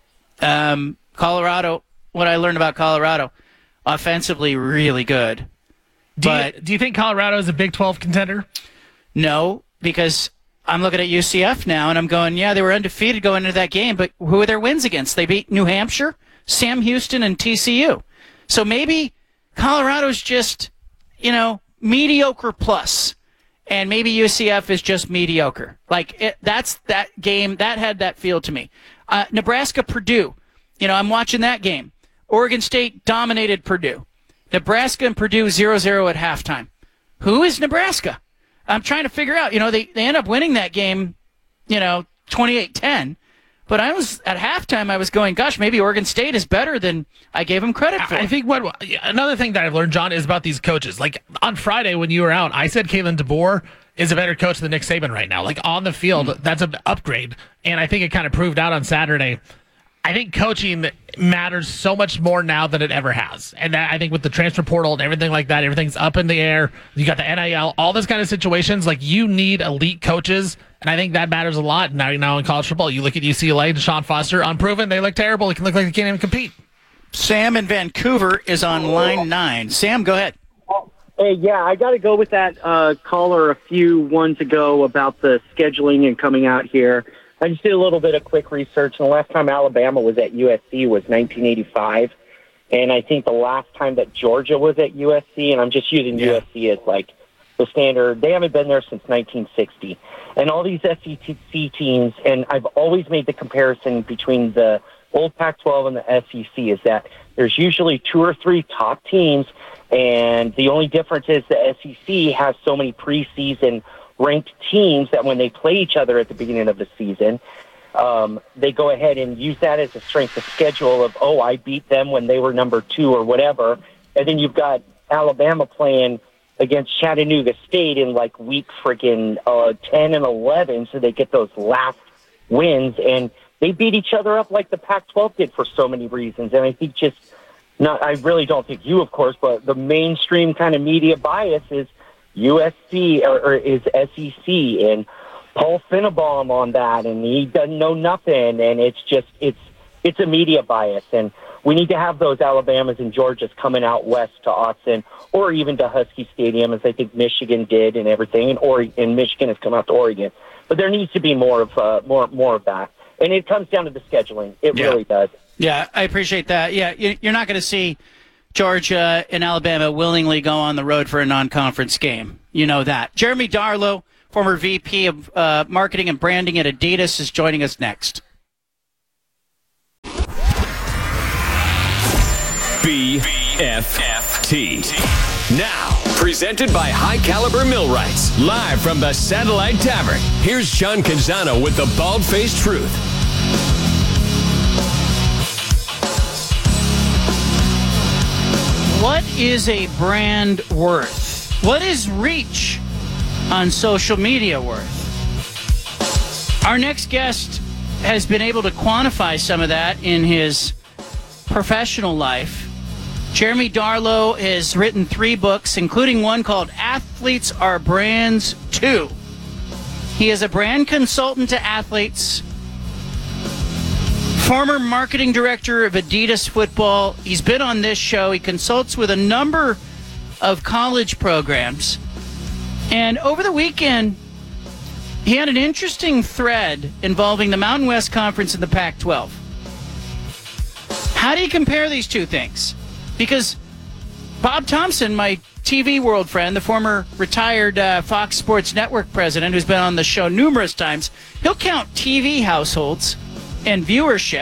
Colorado, what I learned about Colorado, offensively really good. Do you think Colorado is a Big 12 contender? No, because I'm looking at UCF now, and I'm going, they were undefeated going into that game, but who are their wins against? They beat New Hampshire, Sam Houston, and TCU. So maybe Colorado's just, mediocre plus, and maybe UCF is just mediocre. That's that game, that had that feel to me. Nebraska-Purdue, I'm watching that game. Oregon State dominated Purdue. Nebraska and Purdue 0-0 at halftime. Who is Nebraska? I'm trying to figure out. They end up winning that game, 28-10. But at halftime, I was going, gosh, maybe Oregon State is better than I gave them credit for. I think another thing that I've learned, John, is about these coaches. Like on Friday when you were out, I said Kalen DeBoer is a better coach than Nick Saban right now. Like on the field, that's an upgrade. And I think it kind of proved out on Saturday. I think coaching matters so much more now than it ever has. And I think with the transfer portal and everything like that, everything's up in the air. You got the NIL, all those kind of situations. Like you need elite coaches. And I think that matters a lot now in college football. You look at UCLA, Deshaun Foster, unproven. They look terrible. They can look like they can't even compete. Sam in Vancouver is on line 9. Sam, go ahead. Hey, yeah, I got to go with that caller a few ones ago about the scheduling and coming out here. I just did a little bit of quick research, and the last time Alabama was at USC was 1985, and I think the last time that Georgia was at USC, and I'm just using USC as like the standard, they haven't been there since 1960. And all these SEC teams, and I've always made the comparison between the old Pac-12 and the SEC, is that there's usually 2 or 3 top teams, and the only difference is the SEC has so many preseason ranked teams that when they play each other at the beginning of the season, they go ahead and use that as a strength of schedule of, oh, I beat them when they were number 2 or whatever. And then you've got Alabama playing against Chattanooga State in like week freaking 10 and 11, so they get those last wins, and they beat each other up like the Pac-12 did for so many reasons. And I think I really don't think you, of course, but the mainstream kind of media bias is USC or is SEC, and Paul Finebaum on that, and he doesn't know nothing, and it's a media bias, and we need to have those Alabamas and Georgias coming out west to Autzen or even to Husky Stadium, as I think Michigan did and everything, and Michigan has come out to Oregon. But there needs to be more of that, and it comes down to the scheduling. It really does. Yeah, I appreciate that. Yeah, you're not going to see Georgia and Alabama willingly go on the road for a non-conference game. You know that. Jeremy Darlow, former VP of Marketing and Branding at Adidas, is joining us next. BFFT. Now, presented by High Caliber Millwrights, live from the Satellite Tavern. Here's Sean Canzano with the Bald-Faced Truth. What is a brand worth? What is reach on social media worth? Our next guest has been able to quantify some of that in his professional life. Jeremy Darlow has written 3 books, including one called Athletes Are Brands Too. He is a brand consultant to athletes, former marketing director of Adidas Football. He's been on this show. He consults with a number of college programs. And over the weekend, he had an interesting thread involving the Mountain West Conference and the Pac-12. How do you compare these two things? Because Bob Thompson, my TV world friend, the former retired Fox Sports Network president who's been on the show numerous times, he'll count TV households and viewership.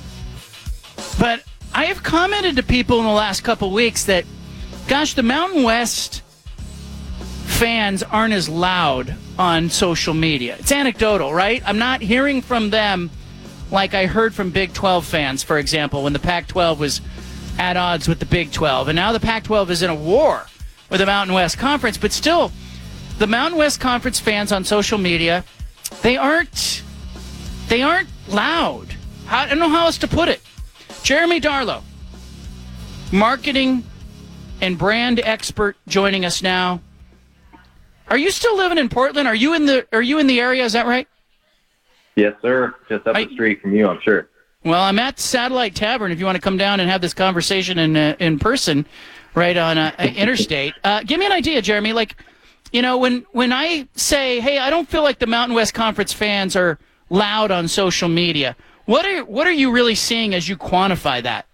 But I have commented to people in the last couple weeks that, gosh, the Mountain West fans aren't as loud on social media. It's anecdotal, right? I'm not hearing from them like I heard from Big 12 fans, for example, when the Pac-12 was at odds with the Big 12. And now the Pac-12 is in a war with the Mountain West Conference. But still, the Mountain West Conference fans on social media, they aren't loud. I don't know how else to put it. Jeremy Darlow, marketing and brand expert, joining us now. Are you still living in Portland? Are you in the area? Is that right? Yes, sir. Just up the street from you, I'm sure. Well, I'm at Satellite Tavern if you want to come down and have this conversation in person right on Interstate. Give me an idea, Jeremy. Like, you know, when I say, hey, I don't feel like the Mountain West Conference fans are loud on social media, what are you really seeing as you quantify that?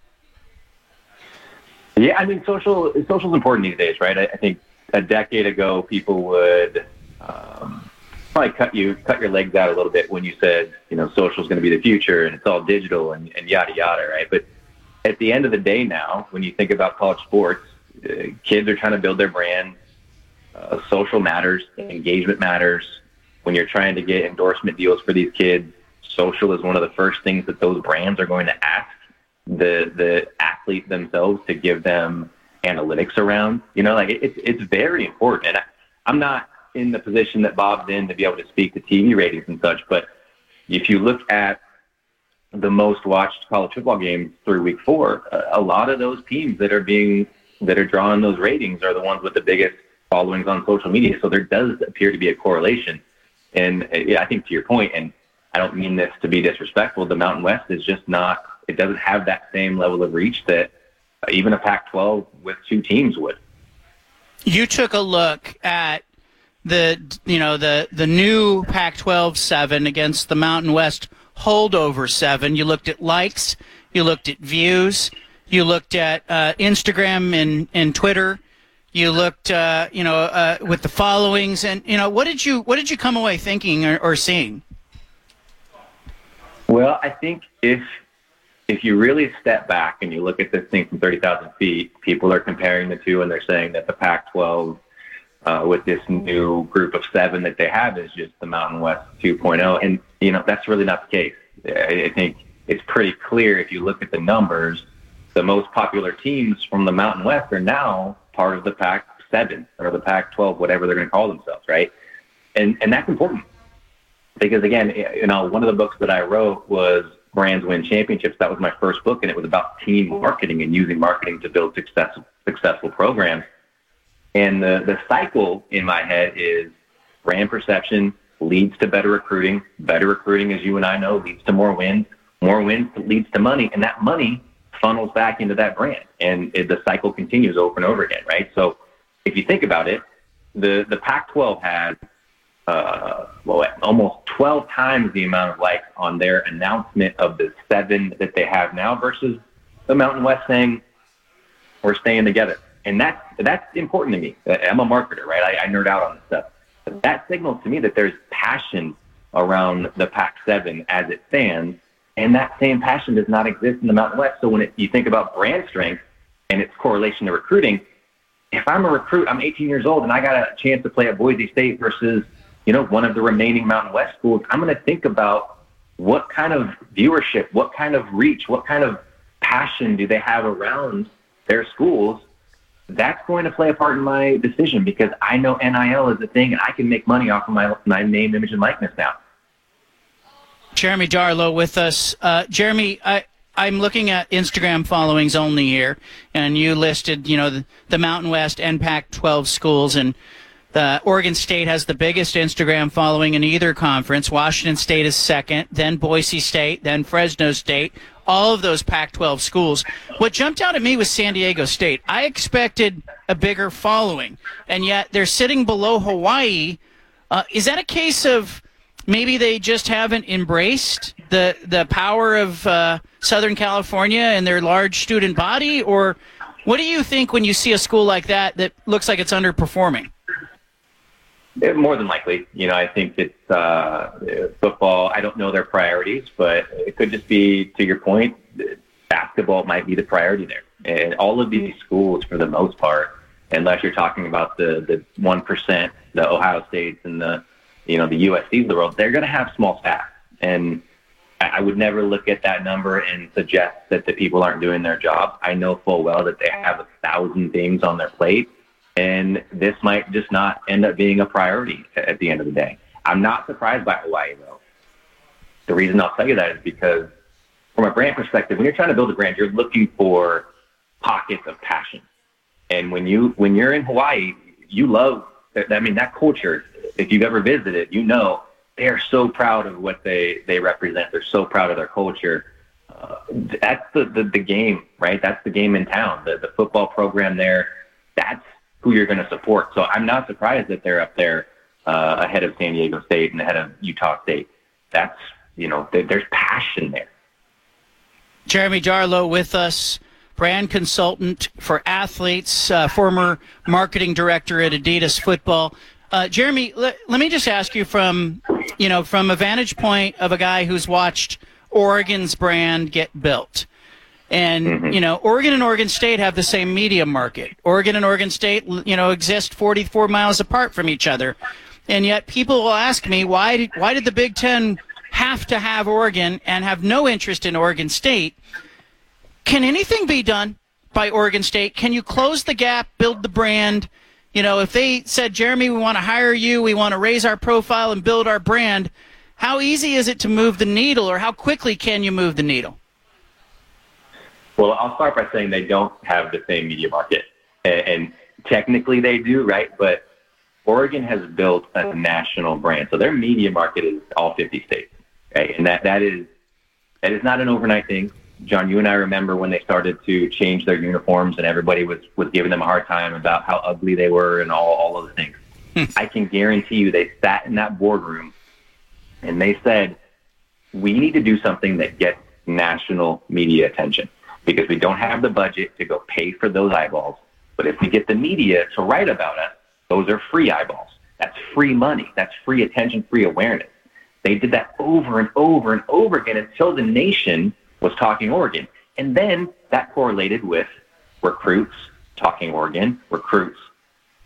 Yeah, I mean, social's important these days, right? I think a decade ago, people would probably cut your legs out a little bit when you said, you know, social is going to be the future and it's all digital and yada yada, right? But at the end of the day now, when you think about college sports, kids are trying to build their brand. Social matters, engagement matters. When you're trying to get endorsement deals for these kids, social is one of the first things that those brands are going to ask the athlete themselves to give them analytics around. You know, like it's very important. And I'm not in the position that Bob's in to be able to speak to TV ratings and such, but if you look at the most watched college football games through week 4, a lot of those teams that are drawing those ratings are the ones with the biggest followings on social media. So there does appear to be a correlation. And I think to your point, and I don't mean this to be disrespectful, the Mountain West is just not, it doesn't have that same level of reach that even a Pac-12 with 2 teams would. You took a look at the new Pac-12 7 against the Mountain West holdover 7. You looked at likes, you looked at views, you looked at Instagram and Twitter, you looked with the followings, and what did you come away thinking or seeing? Well, I think if you really step back and you look at this thing from 30,000 feet, people are comparing the two and they're saying that the Pac-12 with this new group of 7 that they have is just the Mountain West 2.0. And, that's really not the case. I think it's pretty clear if you look at the numbers, the most popular teams from the Mountain West are now part of the Pac-7 or the Pac-12, whatever they're going to call themselves, right? And that's important because, again, one of the books that I wrote was Brands Win Championships. That was my first book, and it was about team marketing and using marketing to build successful programs. And the cycle in my head is brand perception leads to better recruiting. Better recruiting, as you and I know, leads to more wins. More wins leads to money, and that money funnels back into that brand. And the cycle continues over and over again, right? So if you think about it, the Pac-12 had almost 12 times the amount of likes on their announcement of the 7 that they have now versus the Mountain West saying, we're staying together. And that's important to me. I'm a marketer, right? I nerd out on this stuff. But that signals to me that there's passion around the Pac-7 as it stands, and that same passion does not exist in the Mountain West. So when you think about brand strength and its correlation to recruiting, if I'm a recruit, I'm 18 years old, and I got a chance to play at Boise State versus, one of the remaining Mountain West schools, I'm going to think about what kind of viewership, what kind of reach, what kind of passion do they have around their schools. That's going to play a part in my decision because I know NIL is a thing and I can make money off of my name, image, and likeness now. Jeremy Darlow with us. Jeremy, I'm looking at Instagram followings only here, and you listed, the Mountain West and Pac-12 schools, and Oregon State has the biggest Instagram following in either conference. Washington State is second, then Boise State, then Fresno State. All of those Pac-12 schools. What jumped out at me was San Diego State. I expected a bigger following, and yet they're sitting below Hawaii. Is that a case of maybe they just haven't embraced the power of Southern California and their large student body? Or what do you think when you see a school like that looks like it's underperforming? More than likely. I think it's football. I don't know their priorities, but it could just be, to your point, basketball might be the priority there. And all of these schools, for the most part, unless you're talking about the 1%, the Ohio States and the USCs of the world, they're going to have small staff. And I would never look at that number and suggest that the people aren't doing their job. I know full well that they have 1,000 things on their plate. And this might just not end up being a priority at the end of the day. I'm not surprised by Hawaii, though. The reason I'll tell you that is because from a brand perspective, when you're trying to build a brand, you're looking for pockets of passion. And when you're in Hawaii, you love, that culture. If you've ever visited, they're so proud of what they represent. They're so proud of their culture. That's the game, right? That's the game in town. The football program there, that's who you're going to support. So I'm not surprised that they're up there ahead of San Diego State and ahead of Utah State. That's, there's passion there. Jeremy Darlow with us, brand consultant for athletes, former marketing director at Adidas Football. Jeremy, let me just ask you from a vantage point of a guy who's watched Oregon's brand get built. And, Oregon and Oregon State have the same media market. Oregon and Oregon State, exist 44 miles apart from each other. And yet people will ask me, why did the Big Ten have to have Oregon and have no interest in Oregon State? Can anything be done by Oregon State? Can you close the gap, build the brand? If they said, Jeremy, we want to hire you, we want to raise our profile and build our brand, how easy is it to move the needle, or how quickly can you move the needle? Well, I'll start by saying they don't have the same media market. And technically they do, right? But Oregon has built a national brand. So their media market is all 50 states, right? And that is not an overnight thing. John, you and I remember when they started to change their uniforms and everybody was giving them a hard time about how ugly they were and all of the things. I can guarantee you they sat in that boardroom and they said, we need to do something that gets national media attention, because we don't have the budget to go pay for those eyeballs. But if we get the media to write about us, those are free eyeballs. That's free money. That's free attention, free awareness. They did that over and over and over again until the nation was talking Oregon. And then that correlated with recruits talking Oregon, recruits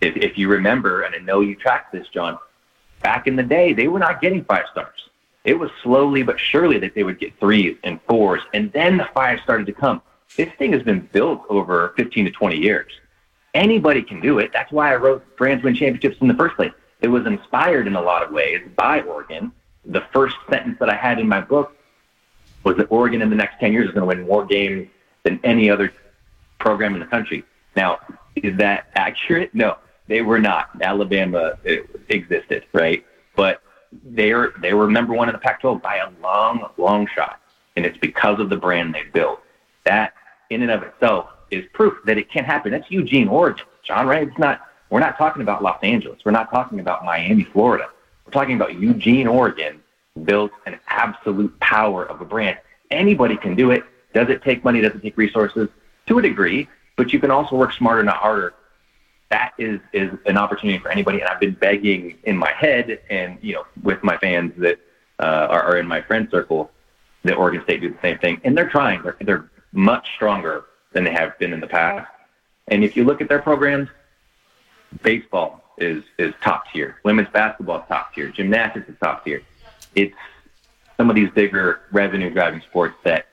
if you remember, and I know you tracked this, John, back in the day, they were not getting 5 stars. It was slowly but surely that they would get 3s and 4s, and then the 5 started to come. This thing has been built over 15 to 20 years. Anybody can do it. That's why I wrote Brands Win Championships in the first place. It was inspired in a lot of ways by Oregon. The first sentence that I had in my book was that Oregon in the next 10 years is going to win more games than any other program in the country. Now, is that accurate? No, they were not. Alabama existed, right? But they were number 1 in the Pac-12 by a long, long shot, and it's because of the brand they built. That, in and of itself, is proof that it can happen. That's Eugene, Oregon, John, right? We're not talking about Los Angeles. We're not talking about Miami, Florida. We're talking about Eugene, Oregon, built an absolute power of a brand. Anybody can do it. Does it take money? Does it take resources? To a degree, but you can also work smarter, not harder. That is an opportunity for anybody, and I've been begging in my head and, with my fans that are in my friend circle that Oregon State do the same thing, and they're trying. They're much stronger than they have been in the past. And if you look at their programs, baseball is top tier. Women's basketball is top tier. Gymnastics is top tier. It's some of these bigger revenue-driving sports that,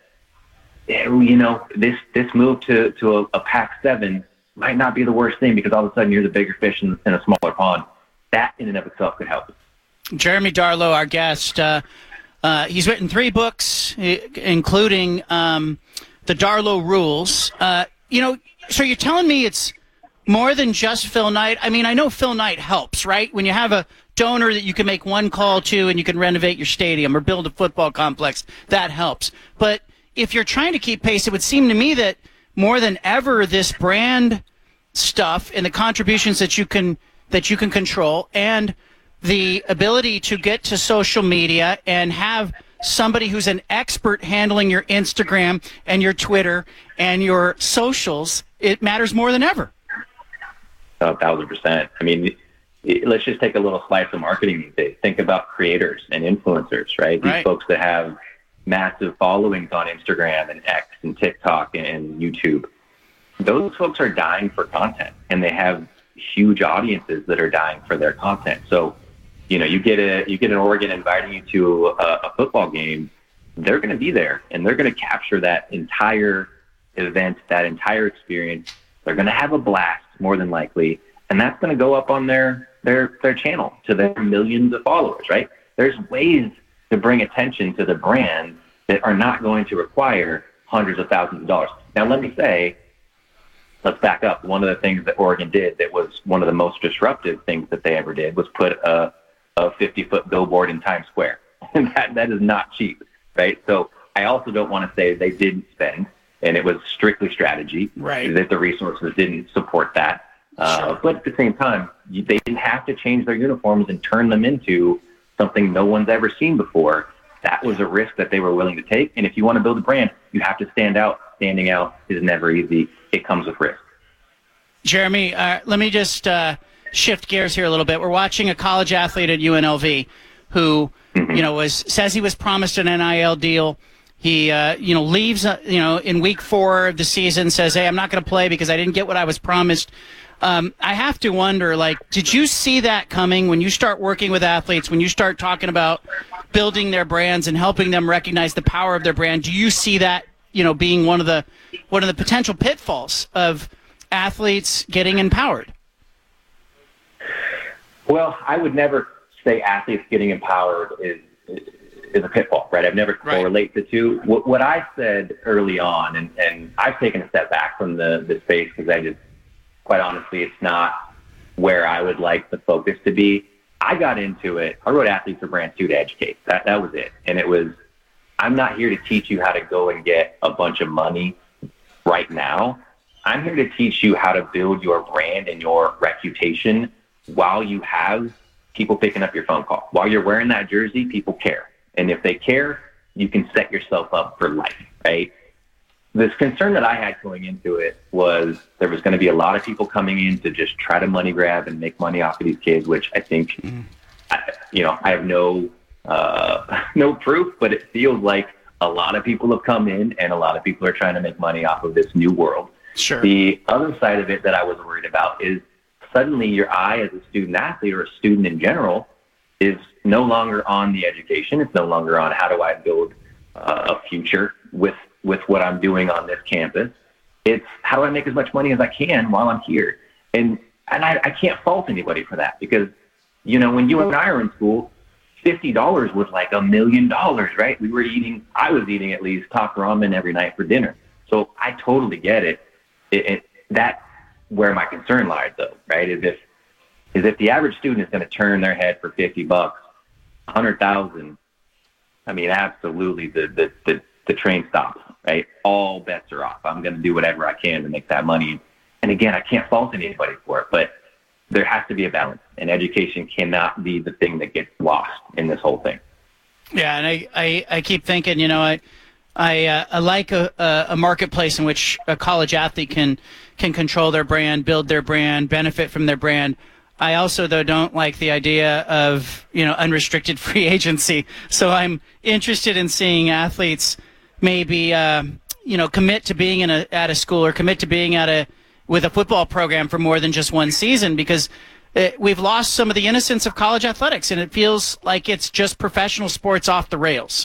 this move to a Pac-7 might not be the worst thing because all of a sudden you're the bigger fish in a smaller pond. That in and of itself could help. Jeremy Darlow, our guest, he's written 3 books, including The Darlow Rules. So you're telling me it's more than just Phil Knight? I mean, I know Phil Knight helps, right? When you have a donor that you can make one call to and you can renovate your stadium or build a football complex, that helps. But if you're trying to keep pace, it would seem to me that more than ever, this brand stuff and the contributions that you can control and the ability to get to social media and have somebody who's an expert handling your Instagram and your Twitter and your socials, it matters more than ever. 1,000%. I mean, let's just take a little slice of marketing these days. Think about creators and influencers, right? These folks that have massive followings on Instagram and X and TikTok and YouTube. Those folks are dying for content, and they have huge audiences that are dying for their content. So, you get an Oregon inviting you to a football game, they're going to be there, and they're going to capture that entire event, that entire experience. They're going to have a blast, more than likely, and that's going to go up on their channel to their millions of followers, right? There's ways to bring attention to the brand that are not going to require hundreds of thousands of dollars. Now, let me say, let's back up. One of the things that Oregon did that was one of the most disruptive things that they ever did was put a 50-foot billboard in Times Square. And that is not cheap, right? So I also don't want to say they didn't spend, and it was strictly strategy, right, that the resources didn't support that. But at the same time, they didn't have to change their uniforms and turn them into something no one's ever seen before. That was a risk that they were willing to take. And if you want to build a brand, you have to stand out. Standing out is never easy. It comes with risk. Jeremy, let me just shift gears here a little bit. We're watching a college athlete at UNLV who, says he was promised an NIL deal. He, leaves, in week 4 of the season, says, hey, I'm not going to play because I didn't get what I was promised. I have to wonder, did you see that coming when you start working with athletes, when you start talking about building their brands and helping them recognize the power of their brand? Do you see that, being one of the potential pitfalls of athletes getting empowered? Well, I would never say athletes getting empowered is a pitfall, right? I've never correlate the two. What I said early on, and I've taken a step back from the space because I just, quite honestly, it's not where I would like the focus to be. I got into it. I wrote Athletes for Brand 2 to educate. That was it. And it was, I'm not here to teach you how to go and get a bunch of money right now. I'm here to teach you how to build your brand and your reputation while you have people picking up your phone call. While you're wearing that jersey, people care. And if they care, you can set yourself up for life, right? This concern that I had going into it was there was going to be a lot of people coming in to just try to money grab and make money off of these kids, which I think, I have no proof, but it feels like a lot of people have come in and a lot of people are trying to make money off of this new world. Sure. The other side of it that I was worried about is suddenly your eye as a student athlete or a student in general is no longer on the education. It's no longer on how do I build a future with what I'm doing on this campus. It's how do I make as much money as I can while I'm here. And I can't fault anybody for that because, when you and I were in school, $50 was like $1 million, right? I was eating at least top ramen every night for dinner. So I totally get it. That's where my concern lies, though, right? Is if the average student is going to turn their head for $50, $100,000. I mean, absolutely, the train stops, right? All bets are off. I'm going to do whatever I can to make that money. And again, I can't fault anybody for it, but there has to be a balance, and education cannot be the thing that gets lost in this whole thing. Yeah, and I keep thinking, I like a marketplace in which a college athlete can control their brand, build their brand, benefit from their brand. I also, though, don't like the idea of, unrestricted free agency. So I'm interested in seeing athletes maybe, commit to being at a school or commit to being with a football program for more than just one season because we've lost some of the innocence of college athletics, and it feels like it's just professional sports off the rails.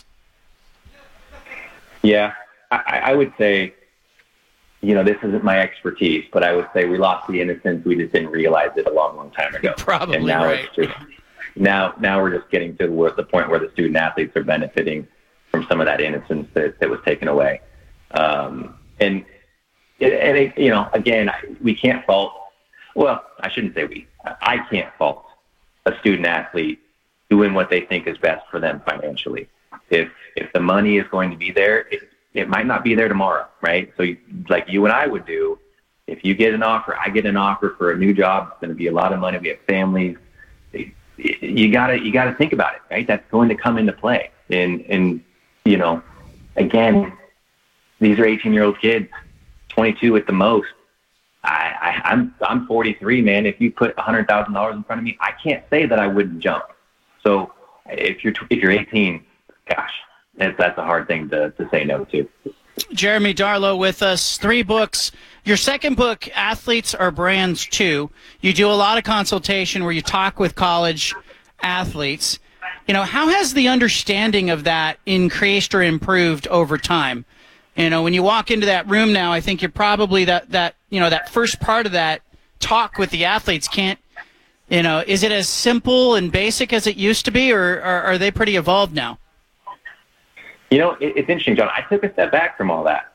Yeah, I would say, this isn't my expertise, but I would say we lost the innocence. We just didn't realize it a long, long time ago. Probably and now right. It's just, now we're just getting to the point where the student athletes are benefiting from some of that innocence that was taken away. And again, we can't fault. Well, I shouldn't say we. I can't fault a student athlete doing what they think is best for them financially. If the money is going to be there, it might not be there tomorrow, right? So like you and I would do, if you get an offer, I get an offer for a new job, it's going to be a lot of money. We have families. You gotta think about it, right? That's going to come into play. And again, these are 18-year-old kids, 22 at the most. I'm 43, man. If you put $100,000 in front of me, I can't say that I wouldn't jump. So if you're 18, gosh, that's a hard thing to say no to. Jeremy Darlow with us, 3 books. Your second book, Athletes Are Brands Too. You do a lot of consultation where you talk with college athletes. How has the understanding of that increased or improved over time? When you walk into that room now, I think you're probably that first part of that talk with the athletes can't, is it as simple and basic as it used to be, or are they pretty evolved now? It's interesting, John. I took a step back from all that.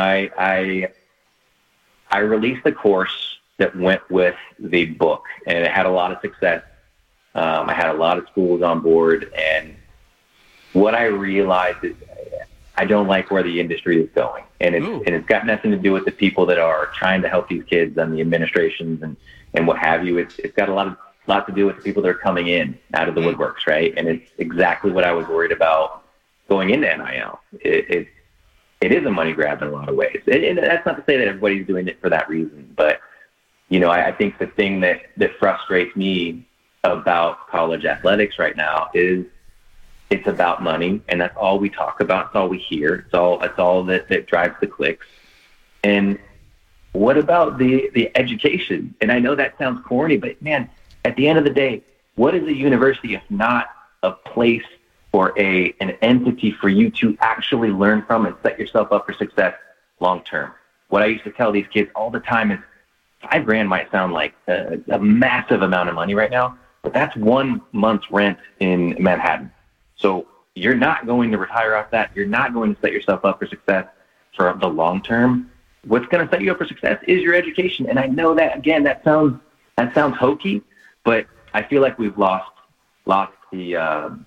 I released the course that went with the book, and it had a lot of success. I had a lot of schools on board, and what I realized is I don't like where the industry is going, and it's got nothing to do with the people that are trying to help these kids and the administrations and what have you. It's got a lot to do with the people that are coming in out of the woodworks, right? And it's exactly what I was worried about going into NIL. It is a money grab in a lot of ways, and that's not to say that everybody's doing it for that reason, but I think the thing that frustrates me about college athletics right now is it's about money, and that's all we talk about. It's all we hear. It's all that drives the clicks. And what about the education? And I know that sounds corny, but man, at the end of the day, what is a university if not a place or an entity for you to actually learn from and set yourself up for success long term? What I used to tell these kids all the time is $5,000 might sound like a massive amount of money right now, but that's 1 month's rent in Manhattan. So you're not going to retire off that. You're not going to set yourself up for success for the long term. What's going to set you up for success is your education. And I know that, again, that sounds hokey, but I feel like we've lost the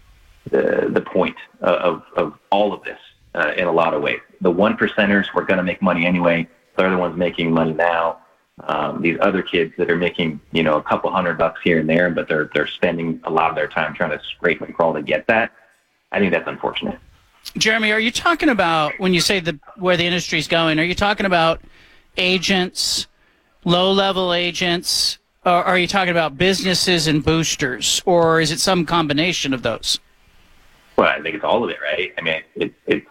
point of all of this in a lot of ways. The 1%ers were going to make money anyway. They're the ones making money now. These other kids that are making, a couple $100 here and there, but they're spending a lot of their time trying to scrape and crawl to get that. I think that's unfortunate. Jeremy, are you talking about, when you say where the industry's going, are you talking about agents, low-level agents, or are you talking about businesses and boosters, or is it some combination of those? Well, I think it's all of it, right? I mean, it's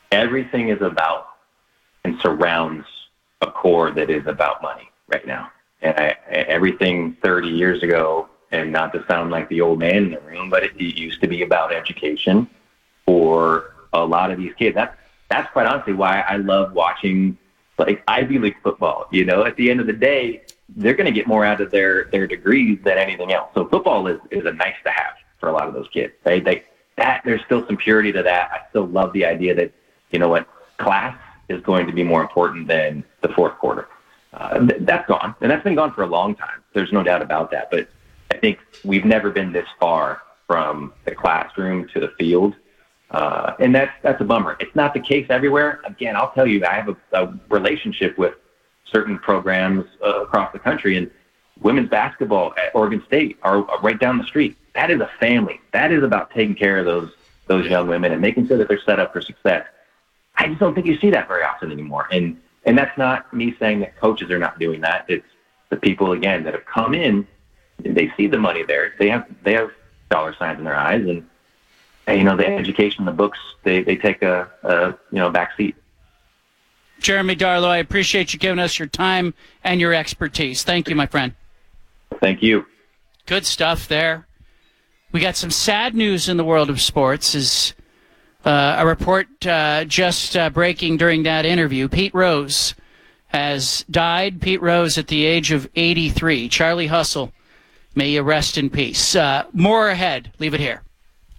everything is about and surrounds a core that is about money right now. And everything 30 years ago, and not to sound like the old man in the room, but it used to be about education for a lot of these kids. That's quite honestly why I love watching like Ivy League football. You know, at the end of the day, they're going to get more out of their degrees than anything else. So football is a nice to have for a lot of those kids. There's still some purity to that. I still love the idea that, you know what, class is going to be more important than the fourth quarter. That's gone, and that's been gone for a long time. There's no doubt about that. But I think we've never been this far from the classroom to the field, and that's a bummer. It's not the case everywhere. Again, I'll tell you, I have a relationship with certain programs across the country, and women's basketball at Oregon State are right down the street. That is a family. That is about taking care of those young women and making sure that they're set up for success. I just don't think you see that very often anymore. And that's not me saying that coaches are not doing that. It's the people, again, that have come in, and they see the money there. They have dollar signs in their eyes, and you know, the education, the books, they take a back seat. Jeremy Darlow, I appreciate you giving us your time and your expertise. Thank you, my friend. Thank you. Good stuff there. We got some sad news in the world of sports. Is a report just breaking during that interview. Pete Rose has died. Pete Rose at the age of 83. Charlie Hustle, may you rest in peace. More ahead. Leave it here.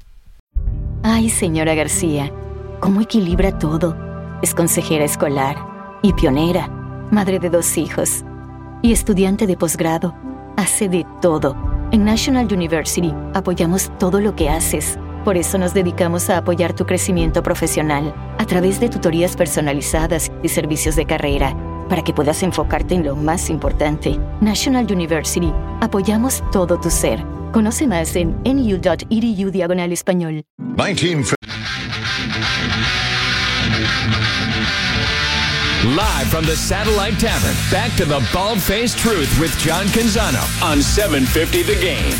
Ay, señora García, ¿cómo equilibra todo? Es consejera escolar y pionera, madre de 2 hijos y estudiante de posgrado. Hace de todo. En National University apoyamos todo lo que haces. Por eso nos dedicamos a apoyar tu crecimiento profesional a través de tutorías personalizadas y servicios de carrera para que puedas enfocarte en lo más importante. National University. Apoyamos todo tu ser. Conoce más en nu.edu/español. 1950. Live from the Satellite Tavern, back to the Bald-Faced Truth with John Canzano on 750 The Game.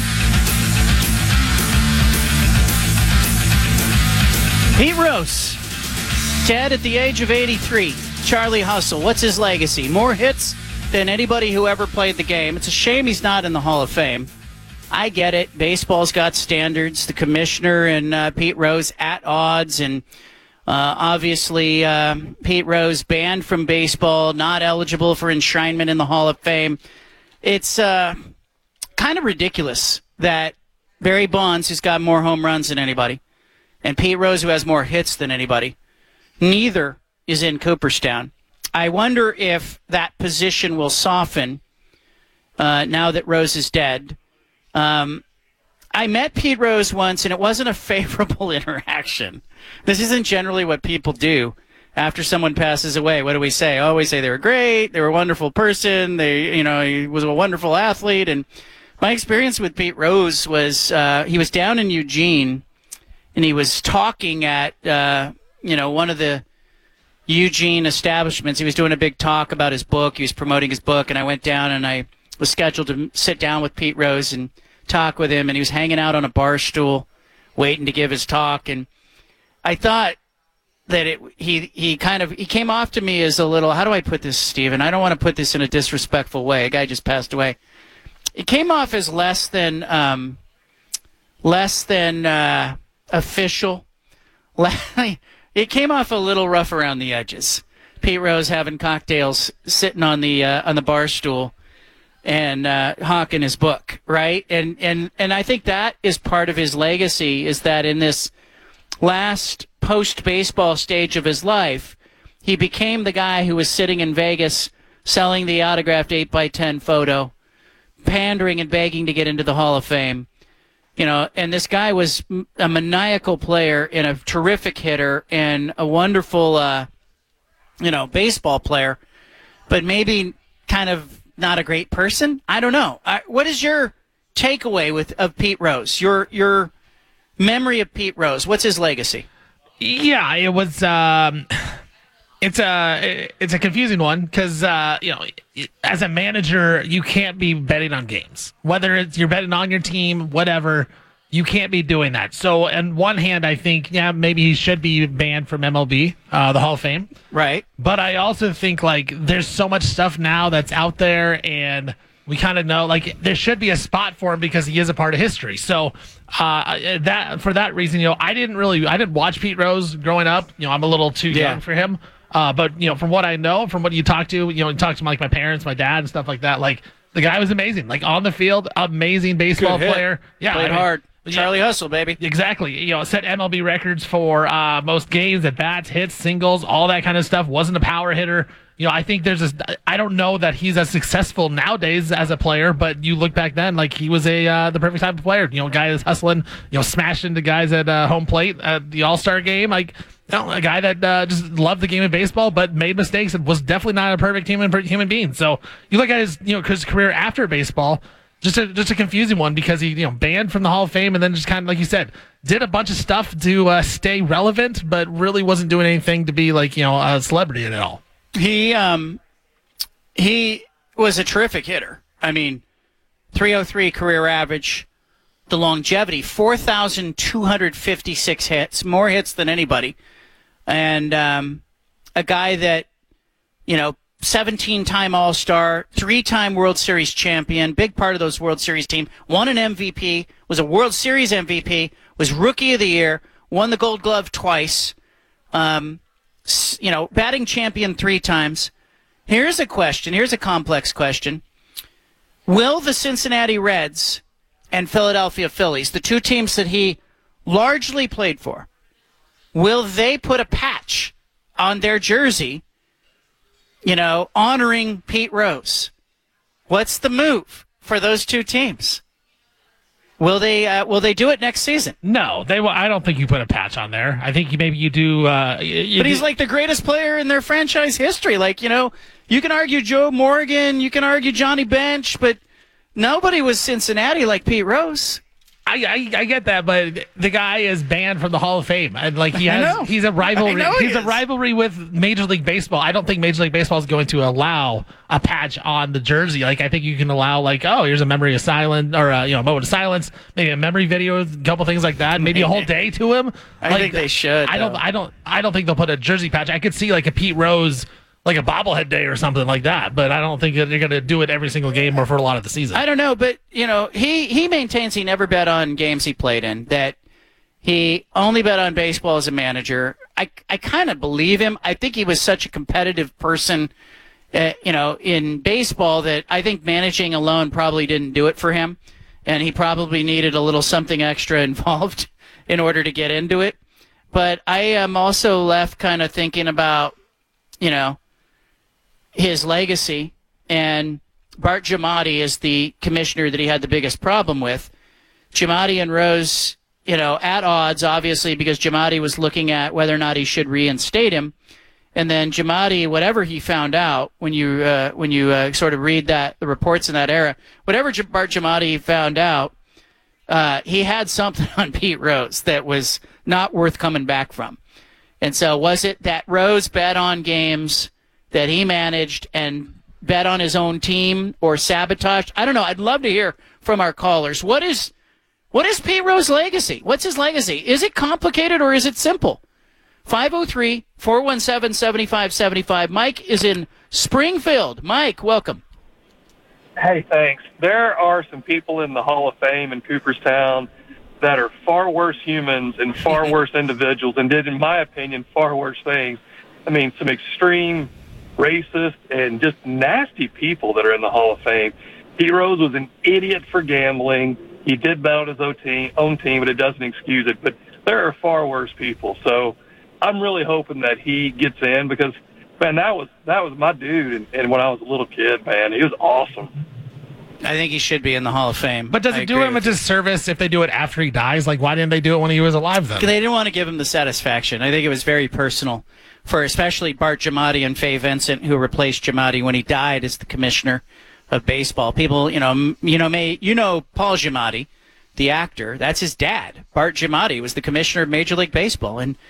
Pete Rose, dead at the age of 83. Charlie Hustle, what's his legacy? More hits than anybody who ever played the game. It's a shame he's not in the Hall of Fame. I get it. Baseball's got standards. The commissioner and Pete Rose at odds, and obviously Pete Rose banned from baseball, not eligible for enshrinement in the Hall of Fame. It's kind of ridiculous that Barry Bonds, who's got more home runs than anybody, and Pete Rose, who has more hits than anybody, neither is in Cooperstown. I wonder if that position will soften now that Rose is dead. I met Pete Rose once, and it wasn't a favorable interaction. This isn't generally what people do after someone passes away. What do we say? Oh, we say they were great, they were a wonderful person, he was a wonderful athlete. And my experience with Pete Rose was he was down in Eugene, and he was talking at one of the Eugene establishments. He was doing a big talk about his book. He was promoting his book, and I went down and I was scheduled to sit down with Pete Rose and talk with him, and he was hanging out on a bar stool waiting to give his talk. And I thought that he came off to me as a little, how do I put this, Stephen? I don't want to put this in a disrespectful way. A guy just passed away. It came off as less than official. It came off a little rough around the edges. Pete Rose having cocktails, sitting on the bar stool, and hawking his book, right? And I think that is part of his legacy, is that in this last post-baseball stage of his life, he became the guy who was sitting in Vegas selling the autographed 8x10 photo, pandering and begging to get into the Hall of Fame. And this guy was a maniacal player and a terrific hitter and a wonderful, baseball player, but maybe kind of not a great person. I don't know. What is your takeaway of Pete Rose? Your memory of Pete Rose? What's his legacy? Yeah, it was. It's a confusing one because as a manager, you can't be betting on games. Whether it's you're betting on your team, whatever, you can't be doing that. So, on one hand, I think maybe he should be banned from MLB, the Hall of Fame. Right. But I also think there's so much stuff now that's out there, and We kind of know, like, there should be a spot for him because he is a part of history. So that for that reason, I didn't watch Pete Rose growing up. I'm a little too young for him. But from what I know, from what you talk to, you talk to like my parents, my dad, and stuff like that. Like, the guy was amazing. Like, on the field, amazing baseball player. Yeah, played hard. Charlie Hustle, baby. Exactly. Set MLB records for most games, at bats, hits, singles, all that kind of stuff. Wasn't a power hitter. I think I don't know that he's as successful nowadays as a player, but you look back then, like, he was the perfect type of player. Guy that's hustling, smashed into guys at home plate at the All-Star game. Like, a guy that just loved the game of baseball, but made mistakes and was definitely not a perfect human being. So you look at his career after baseball. Just a confusing one because he banned from the Hall of Fame and then just kind of, like you said, did a bunch of stuff to stay relevant, but really wasn't doing anything to be like a celebrity at all. He was a terrific hitter. I mean, 303 career average, the longevity, 4,256 hits, more hits than anybody, and a guy that 17-time All-Star, 3-time World Series champion, big part of those World Series team, won an MVP, was a World Series MVP, was Rookie of the Year, won the Gold Glove twice, batting champion 3 times. Here's a complex question. Will the Cincinnati Reds and Philadelphia Phillies, the 2 teams that he largely played for, will they put a patch on their jersey honoring Pete Rose? What's the move for those 2 teams? Will they do it next season? No, they will. I don't think you put a patch on there. I think maybe you do. But he's like the greatest player in their franchise history. Like, you can argue Joe Morgan, you can argue Johnny Bench, but nobody was Cincinnati like Pete Rose. I get that, but the guy is banned from the Hall of Fame, and like he's a rivalry. He's a rivalry with Major League Baseball. I don't think Major League Baseball is going to allow a patch on the jersey. Like, I think you can allow, like, here's a memory of silence, or a moment of silence, maybe a memory video, a couple things like that, maybe a whole day to him. I think they should. I don't think they'll put a jersey patch. I could see like a Pete Rose, like a bobblehead day or something like that, but I don't think that they're going to do it every single game or for a lot of the season. I don't know, but he maintains he never bet on games he played in, that he only bet on baseball as a manager. I kind of believe him. I think he was such a competitive person in baseball that I think managing alone probably didn't do it for him, and he probably needed a little something extra involved in order to get into it. But I am also left kind of thinking about his legacy, and Bart Giamatti is the commissioner that he had the biggest problem with. Giamatti and Rose, at odds, obviously, because Giamatti was looking at whether or not he should reinstate him. And then Giamatti, whatever he found out, when you sort of read the reports in that era, whatever Bart Giamatti found out, he had something on Pete Rose that was not worth coming back from. And so was it that Rose bet on games that he managed and bet on his own team or sabotaged? I don't know. I'd love to hear from our callers. What is Pete Rose's legacy? What's his legacy? Is it complicated or is it simple? 503-417-7575. Mike is in Springfield. Mike, welcome. Hey, thanks. There are some people in the Hall of Fame in Cooperstown that are far worse humans and far worse individuals and did, in my opinion, far worse things. I mean, some extreme racist and just nasty people that are in the Hall of Fame. Pete Rose was an idiot for gambling. He did bet on his own team, but it doesn't excuse it. But there are far worse people. So I'm really hoping that he gets in because, man, that was my dude. And when I was a little kid, man, he was awesome. I think he should be in the Hall of Fame. But does it do him a disservice if they do it after he dies? Like, why didn't they do it when he was alive, then? They didn't want to give him the satisfaction. I think it was very personal for especially Bart Giamatti and Fay Vincent, who replaced Giamatti when he died as the commissioner of baseball. People, Paul Giamatti, the actor. That's his dad. Bart Giamatti was the commissioner of Major League Baseball, and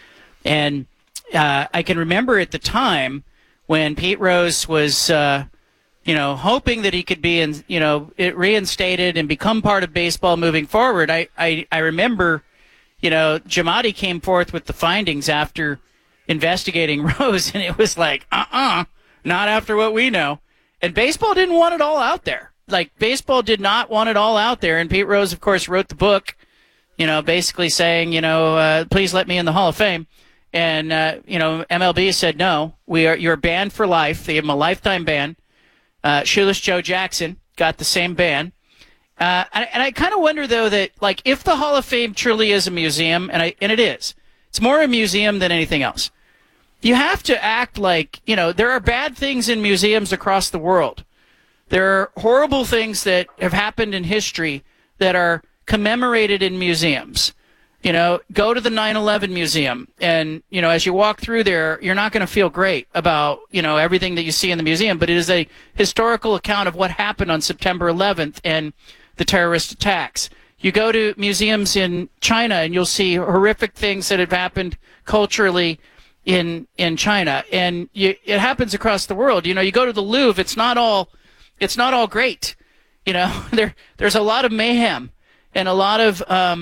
I can remember at the time when Pete Rose was, hoping that he could be reinstated and become part of baseball moving forward. I remember, Giamatti came forth with the findings after investigating Rose, and it was like, not after what we know. And baseball didn't want it all out there. like baseball did not want it all out there. And Pete Rose, of course, wrote the book, basically saying, please let me in the Hall of Fame. And, MLB said, no, you're banned for life. They gave him a lifetime ban. Shoeless Joe Jackson got the same ban. And I kind of wonder, though, that, like, if the Hall of Fame truly is a museum, and it is, it's more a museum than anything else. You have to act like, there are bad things in museums across the world. There are horrible things that have happened in history that are commemorated in museums. Go to the 9/11 museum, and, as you walk through there, you're not going to feel great about, everything that you see in the museum, but it is a historical account of what happened on September 11th and the terrorist attacks. You go to museums in China, and you'll see horrific things that have happened culturally in China, and it happens across the world. You go to the Louvre, it's not all great. There's a lot of mayhem and a lot of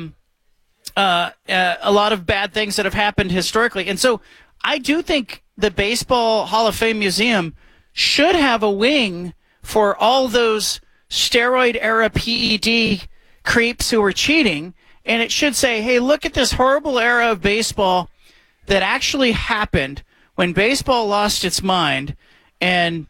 bad things that have happened historically. And so I do think the Baseball Hall of Fame Museum should have a wing for all those steroid era PED creeps who were cheating, and it should say, hey, look at this horrible era of baseball that actually happened when baseball lost its mind, and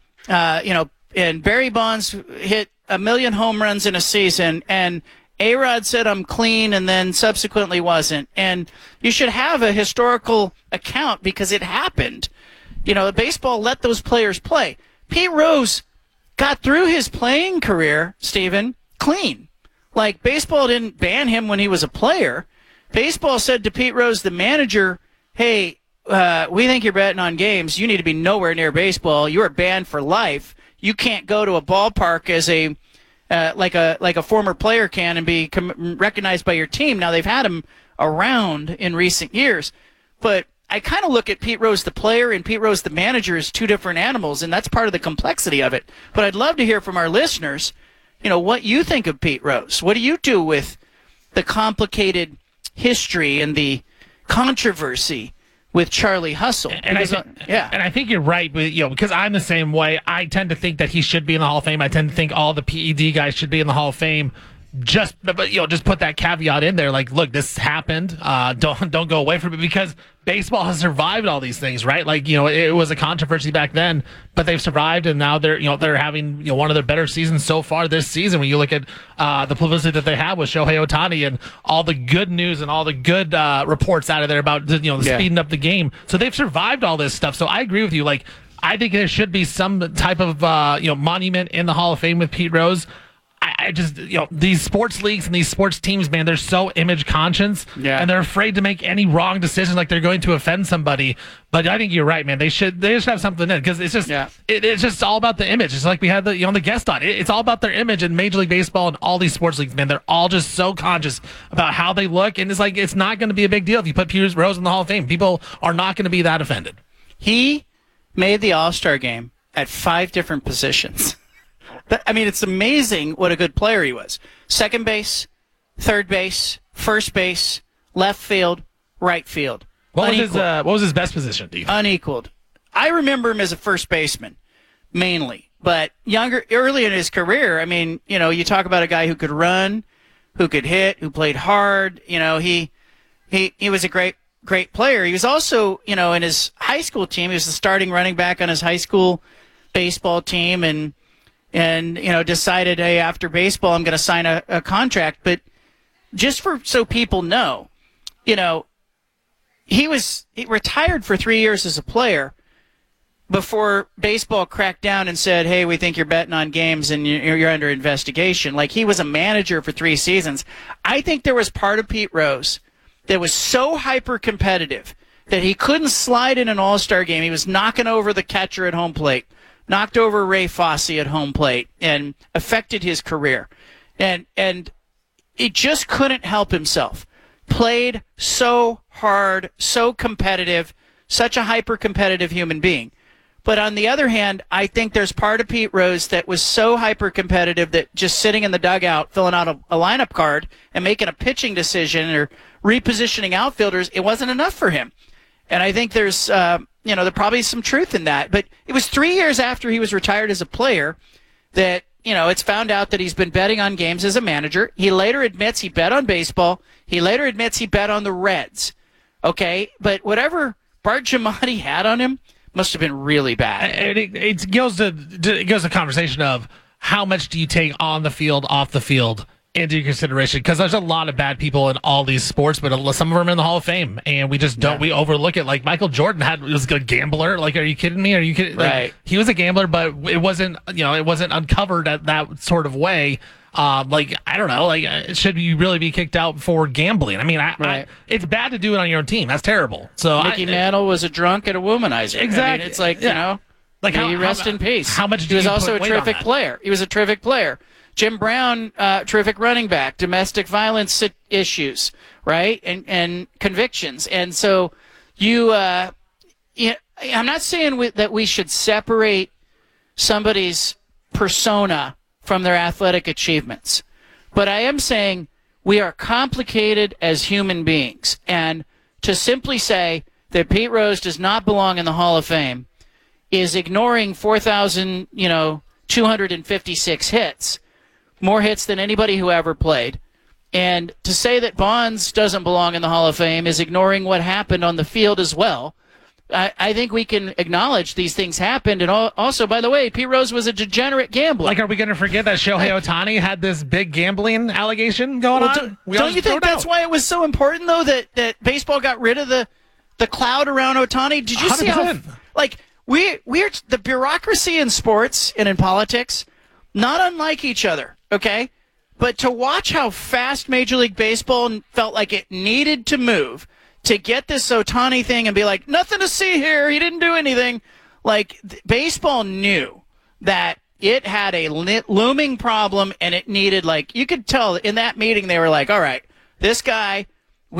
and Barry Bonds hit 1 million home runs in a season, and A-Rod said I'm clean and then subsequently wasn't. And you should have a historical account because it happened. Baseball let those players play. Pete Rose got through his playing career, Stephen, clean. Like, baseball didn't ban him when he was a player. Baseball said to Pete Rose, the manager, hey, we think you're betting on games. You need to be nowhere near baseball. You are banned for life. You can't go to a ballpark as like a former player can and be recognized by your team. Now, they've had him around in recent years, but I kind of look at Pete Rose the player and Pete Rose the manager as two different animals, and that's part of the complexity of it. But I'd love to hear from our listeners, what you think of Pete Rose. What do you do with the complicated history and the controversy with Charlie Hustle? And I think you're right, but, because I'm the same way. I tend to think that he should be in the Hall of Fame. I tend to think all the PED guys should be in the Hall of Fame. Just put that caveat in there. Like, look, this happened. Don't go away from it, because baseball has survived all these things, right? Like, it was a controversy back then, but they've survived, and now they're having one of their better seasons so far this season. When you look at the publicity that they have with Shohei Ohtani and all the good news and all the good reports out of there about speeding up the game, so they've survived all this stuff. So I agree with you. Like, I think there should be some type of monument in the Hall of Fame with Pete Rose. I just, these sports leagues and these sports teams, man, they're so image conscious, and they're afraid to make any wrong decisions, like they're going to offend somebody. But I think you're right, man. They just have something in, because it's just it's just all about the image. It's like we had the guest on. It's all about their image in Major League Baseball and all these sports leagues, man. They're all just so conscious about how they look, and it's like it's not going to be a big deal if you put Pete Rose in the Hall of Fame. People are not going to be that offended. He made the All-Star game at 5 different positions. It's amazing what a good player he was. Second base, third base, first base, left field, right field. What was his best position, do you think? Unequaled. I remember him as a first baseman, mainly. But early in his career, you talk about a guy who could run, who could hit, who played hard. He was a great player. He was also, in his high school team, he was the starting running back on his high school baseball team, and decided, hey, after baseball, I'm going to sign a contract. But just so people know, he retired for 3 years as a player before baseball cracked down and said, hey, we think you're betting on games and you're under investigation. Like, he was a manager for 3 seasons. I think there was part of Pete Rose that was so hyper-competitive that he couldn't slide in an all-star game. He was knocking over the catcher at home plate, knocked over Ray Fosse at home plate, and affected his career. And he just couldn't help himself. Played so hard, so competitive, such a hyper-competitive human being. But on the other hand, I think there's part of Pete Rose that was so hyper-competitive that just sitting in the dugout, filling out a lineup card and making a pitching decision or repositioning outfielders, it wasn't enough for him. And I think there's, there's probably some truth in that. But it was 3 years after he was retired as a player that it's found out that he's been betting on games as a manager. He later admits he bet on baseball. He later admits he bet on the Reds. Okay, but whatever Bart Giamatti had on him must have been really bad. And it goes to conversation of how much do you take on the field, off the field, into consideration, because there's a lot of bad people in all these sports, but some of them are in the Hall of Fame, and we just don't we overlook it. Like Michael Jordan was a gambler. Like, are you kidding me? Are you kidding? Like, right. He was a gambler, but it wasn't uncovered at that sort of way. I don't know. Like, should you really be kicked out for gambling? I mean, it's bad to do it on your own team. That's terrible. So Mickey Mantle was a drunk and a womanizer. Exactly. I mean, it's like like rest in peace. How much? He was also a terrific player. He was a terrific player. Jim Brown, terrific running back, domestic violence issues, right, and convictions, and so I'm not saying that we should separate somebody's persona from their athletic achievements, but I am saying we are complicated as human beings, and to simply say that Pete Rose does not belong in the Hall of Fame is ignoring 4,256 hits. More hits than anybody who ever played. And to say that Bonds doesn't belong in the Hall of Fame is ignoring what happened on the field as well. I think we can acknowledge these things happened. And also, by the way, Pete Rose was a degenerate gambler. Like, are we going to forget that Shohei Ohtani had this big gambling allegation going on? Don't you think that's why it was so important, though, that baseball got rid of the cloud around Ohtani? Did you 100%. See how, like, we're the bureaucracy in sports and in politics, not unlike each other. Okay, but to watch how fast Major League Baseball felt like it needed to move to get this Ohtani thing and be like, nothing to see here, he didn't do anything. Like, baseball knew that it had a looming problem and it needed, like, you could tell in that meeting they were like, all right, this guy,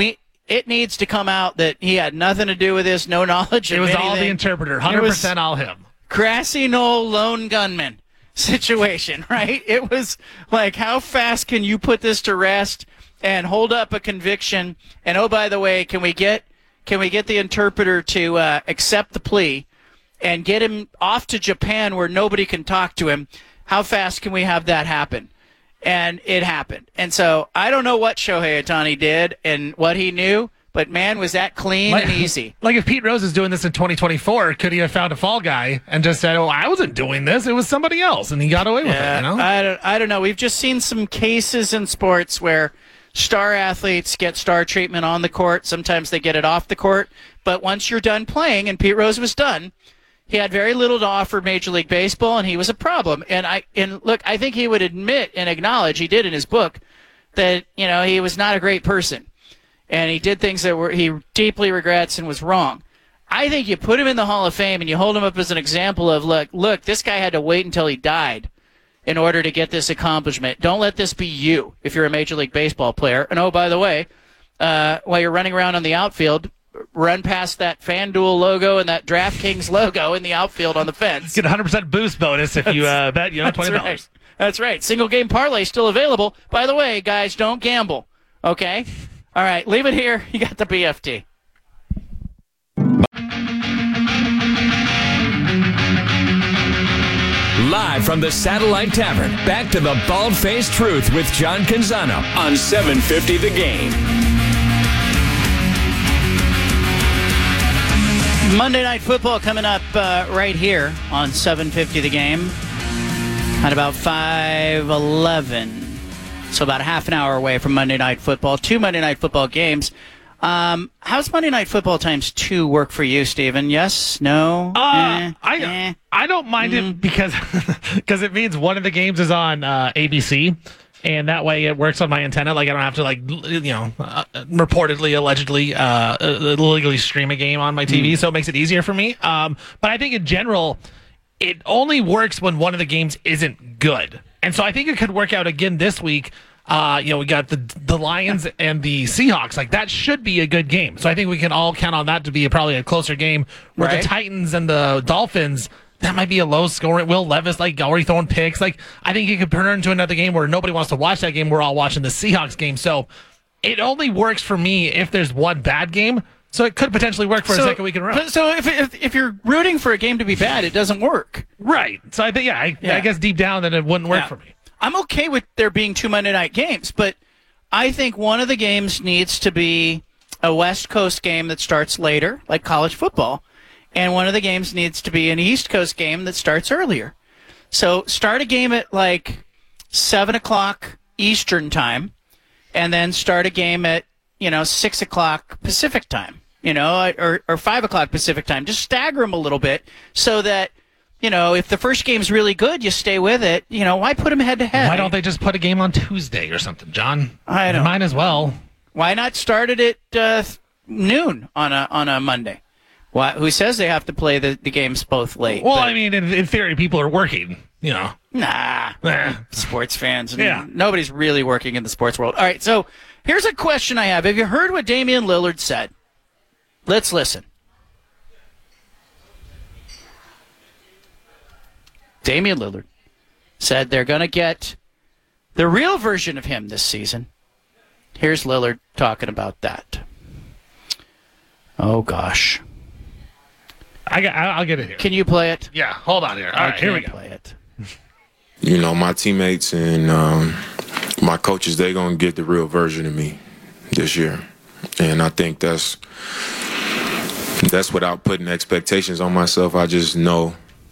it needs to come out that he had nothing to do with this, no knowledge of anything. It was all the interpreter, 100% all him. Grassy Knoll lone gunman situation, right? It was like, how fast can you put this to rest and hold up a conviction? And oh, by the way, can we get the interpreter to accept the plea and get him off to Japan where nobody can talk to him? How fast can we have that happen? And it happened. And so I don't know what Shohei Ohtani did and what he knew, but, man, was that clean and easy. Like, if Pete Rose is doing this in 2024, could he have found a fall guy and just said, oh, I wasn't doing this, it was somebody else, and he got away with it, you know? I don't know. We've just seen some cases in sports where star athletes get star treatment on the court. Sometimes they get it off the court. But once you're done playing, and Pete Rose was done, he had very little to offer Major League Baseball, and he was a problem. And look, I think he would admit and acknowledge, he did in his book, that, he was not a great person. And he did things that he deeply regrets and was wrong. I think you put him in the Hall of Fame and you hold him up as an example of, look, this guy had to wait until he died in order to get this accomplishment. Don't let this be you if you're a Major League Baseball player. And, oh, by the way, while you're running around on the outfield, run past that FanDuel logo and that DraftKings logo in the outfield on the fence. Get a 100% boost bonus if you bet $20. Right. That's right. Single game parlay still available. By the way, guys, don't gamble, okay? All right, leave it here. You got the BFT. Live from the Satellite Tavern, back to the Bald-Faced Truth with John Canzano on 750 The Game. Monday Night Football coming up right here on 750 The Game at about 5:11. So about a half an hour away from Monday Night Football. 2 Monday Night Football games. How's Monday Night Football times 2 work for you, Steven? Yes? No? I don't mind it because it means one of the games is on ABC, and that way it works on my antenna. Like, I don't have to, reportedly, allegedly, illegally stream a game on my TV, so it makes it easier for me. But I think in general, it only works when one of the games isn't good. And so I think it could work out again this week. We got the Lions and the Seahawks. Like, that should be a good game. So I think we can all count on that to be probably a closer game. Where the Titans and the Dolphins, that might be a low scoring. Will Levis, already throwing picks. I think it could turn into another game where nobody wants to watch that game. We're all watching the Seahawks game. So it only works for me if there's one bad game. So it could potentially work for a second week in a row. So if you're rooting for a game to be bad, it doesn't work. Right. So I think, I guess deep down that it wouldn't work for me. I'm okay with there being 2 Monday night games, but I think one of the games needs to be a West Coast game that starts later, like college football, and one of the games needs to be an East Coast game that starts earlier. So start a game at like 7 o'clock Eastern time, and then start a game at 6 o'clock Pacific time, or 5 o'clock Pacific time. Just stagger them a little bit so that, if the first game's really good, you stay with it. Why put them head to head? Why don't they just put a game on Tuesday or something, John? I don't. Might as well. Why not start it at noon on a Monday? Who says they have to play the games both late? Well, I mean, in theory, people are working, Nah. Sports fans. Nobody's really working in the sports world. All right, so here's a question I have. Have you heard what Damian Lillard said? Let's listen. Damian Lillard said they're going to get the real version of him this season. Here's Lillard talking about that. Oh, gosh. I'll get it here. Can you play it? Yeah, hold on here. All right, here we go. Play it. My teammates and my coaches, they're going to get the real version of me this year. And I think that's without putting expectations on myself. I just know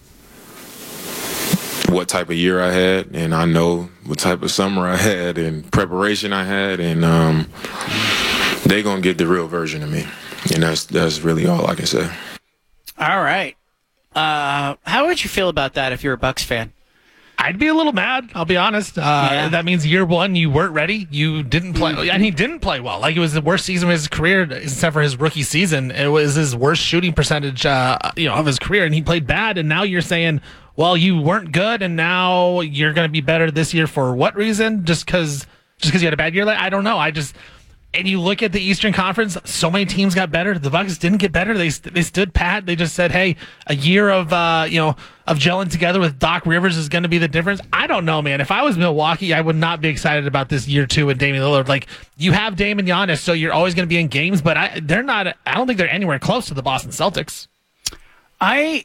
what type of year I had, and I know what type of summer I had and preparation I had, and they're going to get the real version of me. And that's really all I can say. All right. How would you feel about that if you're a Bucks fan? I'd be a little mad, I'll be honest. That means year one, you weren't ready. You didn't play. And he didn't play well. Like, it was the worst season of his career, except for his rookie season. It was his worst shooting percentage of his career, and he played bad. And now you're saying, well, you weren't good, and now you're going to be better this year for what reason? Just because you had a bad year? I don't know. And you look at the Eastern Conference, so many teams got better. The Bucks didn't get better. They stood pat. They just said, hey, a year of gelling together with Doc Rivers is going to be the difference. I don't know, man. If I was Milwaukee, I would not be excited about this year two with Damian Lillard. Like, you have Dame and Giannis, so you're always going to be in games, but they're not. I don't think they're anywhere close to the Boston Celtics. I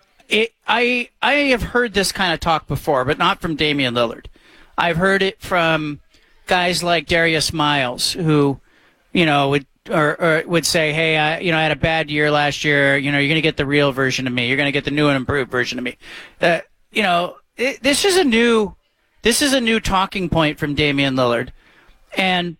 have heard this kind of talk before, but not from Damian Lillard. I've heard it from guys like Darius Miles, who would say, hey, I had a bad year last year. You're going to get the real version of me. You're going to get the new and improved version of me. This is a new talking point from Damian Lillard. And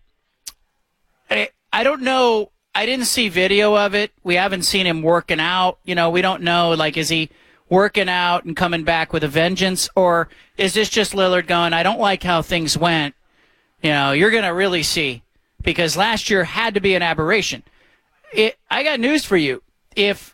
I don't know. I didn't see video of it. We haven't seen him working out. We don't know, is he working out and coming back with a vengeance? Or is this just Lillard going, I don't like how things went. You're going to really see. Because last year had to be an aberration. I got news for you. If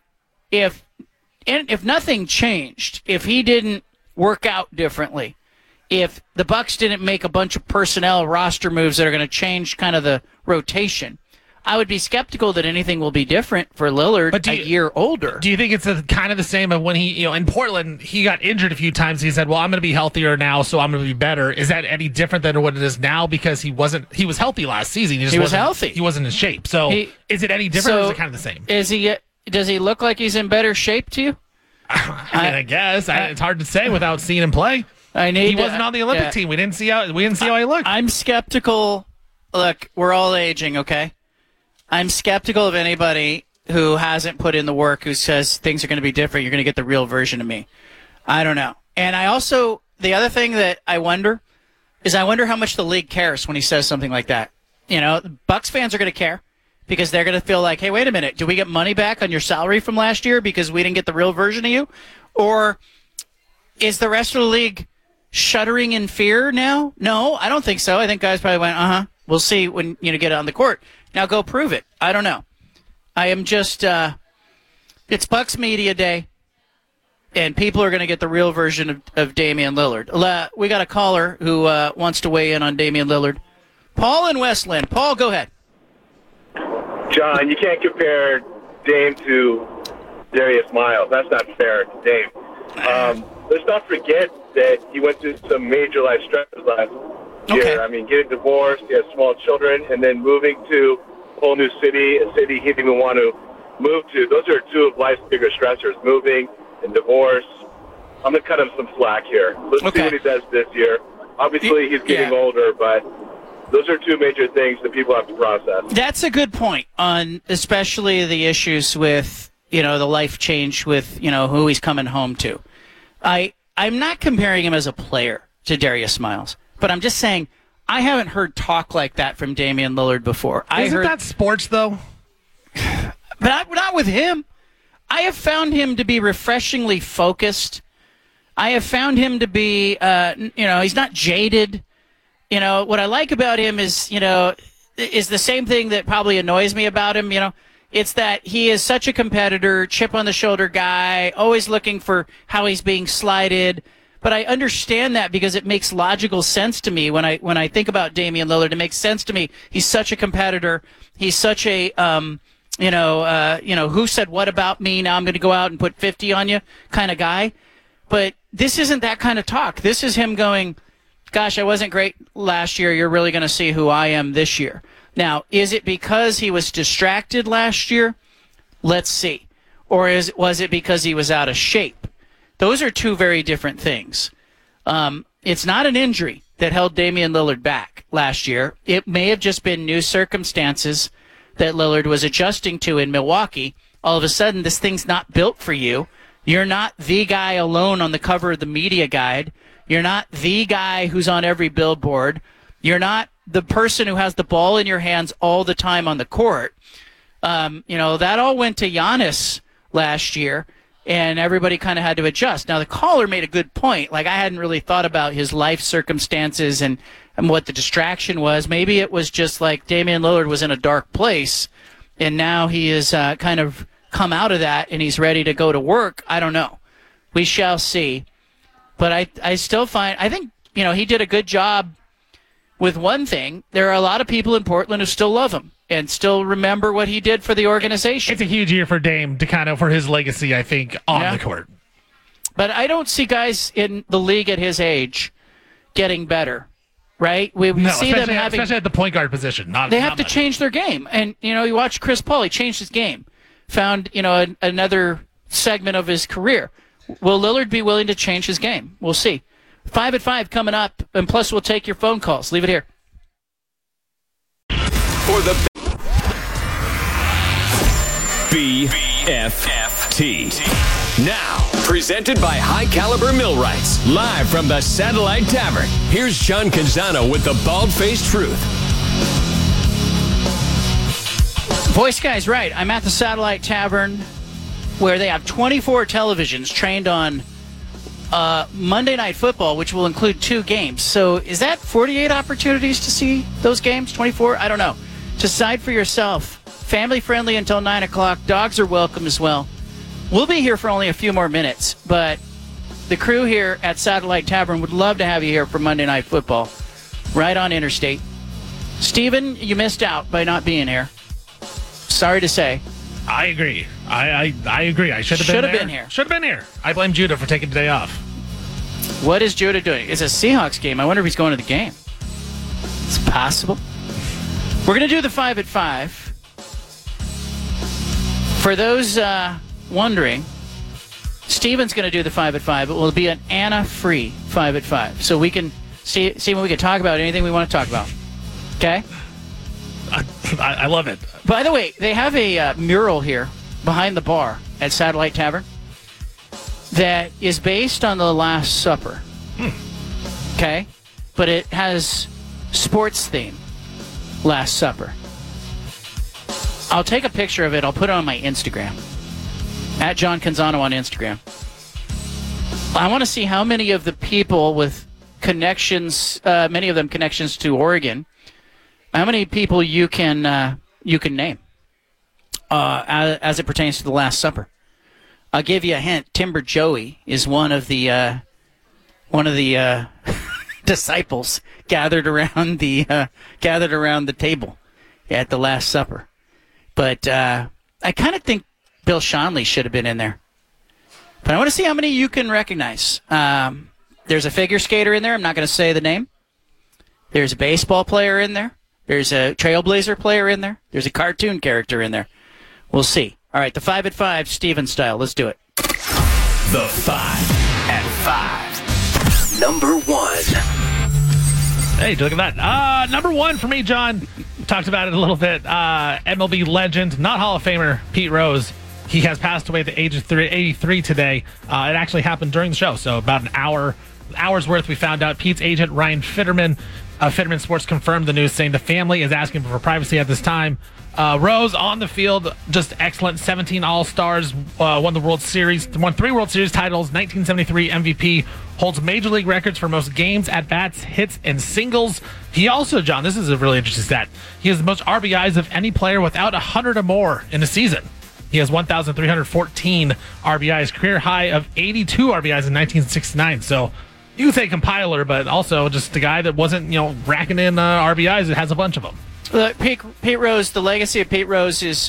nothing changed, if he didn't work out differently, if the Bucks didn't make a bunch of personnel roster moves that are going to change kind of the rotation, I would be skeptical that anything will be different for Lillard a year older. Do you think it's kind of the same of when he, in Portland, he got injured a few times. He said, well, I'm going to be healthier now, so I'm going to be better. Is that any different than what it is now? Because he was healthy last season. He was healthy. He wasn't in shape. So is it any different or is it kind of the same? Does he look like he's in better shape to you? I guess. It's hard to say without seeing him play. He wasn't on the Olympic team. We didn't see how he looked. I'm skeptical. Look, we're all aging, okay? I'm skeptical of anybody who hasn't put in the work, who says things are going to be different. You're going to get the real version of me. I don't know. And the other thing that I wonder is how much the league cares when he says something like that. Bucks fans are going to care because they're going to feel like, hey, wait a minute. Do we get money back on your salary from last year because we didn't get the real version of you? Or is the rest of the league shuddering in fear now? No, I don't think so. I think guys probably went, we'll see when get on the court. Now go prove it. I don't know. I am just, it's Bucks Media Day, and people are going to get the real version of Damian Lillard. We got a caller who wants to weigh in on Damian Lillard. Paul in Westland. Paul, go ahead. John, you can't compare Dame to Darius Miles. That's not fair to Dame. Let's not forget that he went through some major life stresses last year. I mean, getting divorced, he has small children, and then moving to whole new city, a city he didn't even want to move to. Those are two of life's biggest stressors, moving and divorce. I'm going to cut him some slack here. Let's see what he does this year. Obviously, he's getting older, but those are two major things that people have to process. That's a good point on especially the issues with, the life change with, who he's coming home to. I'm not comparing him as a player to Darius Miles, but I'm just saying I haven't heard talk like that from Damian Lillard before. Isn't that sports, though? But not with him. I have found him to be refreshingly focused. I have found him to be, he's not jaded. What I like about him is the same thing that probably annoys me about him. It's that he is such a competitor, chip on the shoulder guy, always looking for how he's being slighted. But I understand that because it makes logical sense to me when I think about Damian Lillard. It makes sense to me. He's such a competitor. He's such a who said what about me? Now I'm going to go out and put 50 on you kind of guy. But this isn't that kind of talk. This is him going, gosh, I wasn't great last year. You're really going to see who I am this year. Now, is it because he was distracted last year? Let's see. Or was it because he was out of shape? Those are two very different things. It's not an injury that held Damian Lillard back last year. It may have just been new circumstances that Lillard was adjusting to in Milwaukee. All of a sudden, this thing's not built for you. You're not the guy alone on the cover of the media guide. You're not the guy who's on every billboard. You're not the person who has the ball in your hands all the time on the court. That all went to Giannis last year, and everybody kind of had to adjust. Now, the caller made a good point. Like, I hadn't really thought about his life circumstances and what the distraction was. Maybe it was just like Damian Lillard was in a dark place, and now he is kind of come out of that, and he's ready to go to work. I don't know. We shall see. But I still I think, he did a good job with one thing. There are a lot of people in Portland who still love him and still remember what he did for the organization. It's a huge year for Dame to for his legacy, I think, on the court. But I don't see guys in the league at his age getting better, right? We see them especially at the point guard position. They have to change their game. And, you watch Chris Paul, he changed his game. Found, another segment of his career. Will Lillard be willing to change his game? We'll see. 5 at 5 coming up, and plus we'll take your phone calls. Leave it here. For the BFFT. Now, presented by High Caliber Millwrights, live from the Satellite Tavern. Here's John Canzano with the Bald-Faced Truth. Voice guy's right. I'm at the Satellite Tavern where they have 24 televisions trained on Monday Night Football, which will include 2 games. So is that 48 opportunities to see those games? 24? I don't know. Decide for yourself. Family friendly until 9 o'clock. Dogs are welcome as well. We'll be here for only a few more minutes, but the crew here at Satellite Tavern would love to have you here for Monday Night Football right on Interstate. Steven, you missed out by not being here. Sorry to say. I agree. I agree. I should have been here. Should have been here. I blame Judah for taking the day off. What is Judah doing? It's a Seahawks game. I wonder if he's going to the game. It's possible. We're going to do the 5 at 5. For those wondering, Steven's going to do the 5 at 5. It will be an Anna-free 5 at 5. So we can see when we can talk about anything we want to talk about. Okay? I love it. By the way, they have a mural here behind the bar at Satellite Tavern that is based on the Last Supper. Okay? But it has sports theme. Last Supper. I'll take a picture of it. I'll put it on my Instagram. At John Canzano on Instagram. I want to see how many of the people with connections, many of them connections to Oregon, how many people you can name as it pertains to the Last Supper. I'll give you a hint. Timber Joey is one of the disciples gathered around the table at the Last Supper. But I kind of think Bill Schonely should have been in there. But I want to see how many you can recognize. There's a figure skater in there. I'm not going to say the name. There's a baseball player in there. There's a Trailblazer player in there. There's a cartoon character in there. We'll see. All right, the 5 at 5, Steven style. Let's do it. The 5 at 5. Number 1. Hey, look at that. Number 1 for me, John. Talked about it a little bit. MLB legend, not Hall of Famer, Pete Rose. He has passed away at the age of 83 today. It actually happened during the show, so about an hour's worth. We found out Pete's agent, Ryan Fitterman, Fitterman Sports confirmed the news, saying the family is asking for privacy at this time. Rose on the field, just excellent. 17 All-Stars, won the World Series, won 3 World Series titles, 1973 MVP, holds major league records for most games, at-bats, hits, and singles. He also, John, this is a really interesting stat. He has the most RBIs of any player without 100 or more in a season. He has 1,314 RBIs, career high of 82 RBIs in 1969. So you can say compiler, but also just the guy that wasn't, racking in RBIs. It has a bunch of them. Look, Pete Rose, the legacy of Pete Rose is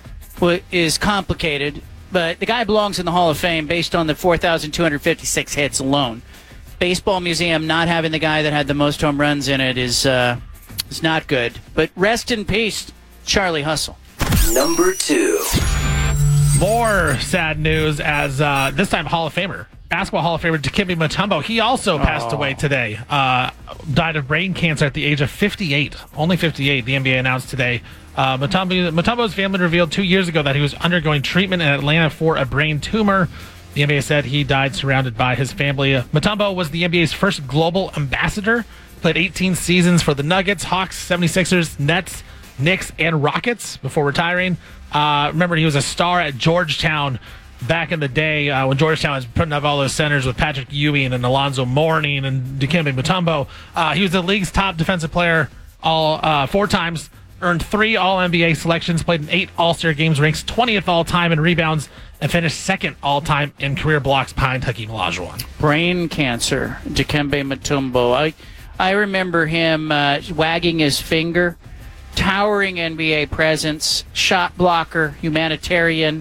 complicated, but the guy belongs in the Hall of Fame based on the 4,256 hits alone. Baseball Museum not having the guy that had the most home runs in it is not good. But rest in peace, Charlie Hustle. Number 2. More sad news as this time Hall of Famer, basketball Hall of Famer Dikembe Mutombo. He also passed away today. Died of brain cancer at the age of 58. Only 58, the NBA announced today. Mutombo's family revealed 2 years ago that he was undergoing treatment in Atlanta for a brain tumor. The NBA said he died surrounded by his family. Mutombo was the NBA's first global ambassador. Played 18 seasons for the Nuggets, Hawks, 76ers, Nets, Knicks, and Rockets before retiring. Remember, he was a star at Georgetown back in the day when Georgetown was putting up all those centers with Patrick Ewing and Alonzo Mourning and Dikembe Mutombo. He was the league's top defensive player 4 times, earned 3 All-NBA selections, played in 8 All-Star games, ranks 20th all-time in rebounds, and finished 2nd all-time in career blocks behind Hakeem Olajuwon. Brain cancer, Dikembe Mutombo. I remember him wagging his finger. Towering NBA presence, shot blocker, humanitarian.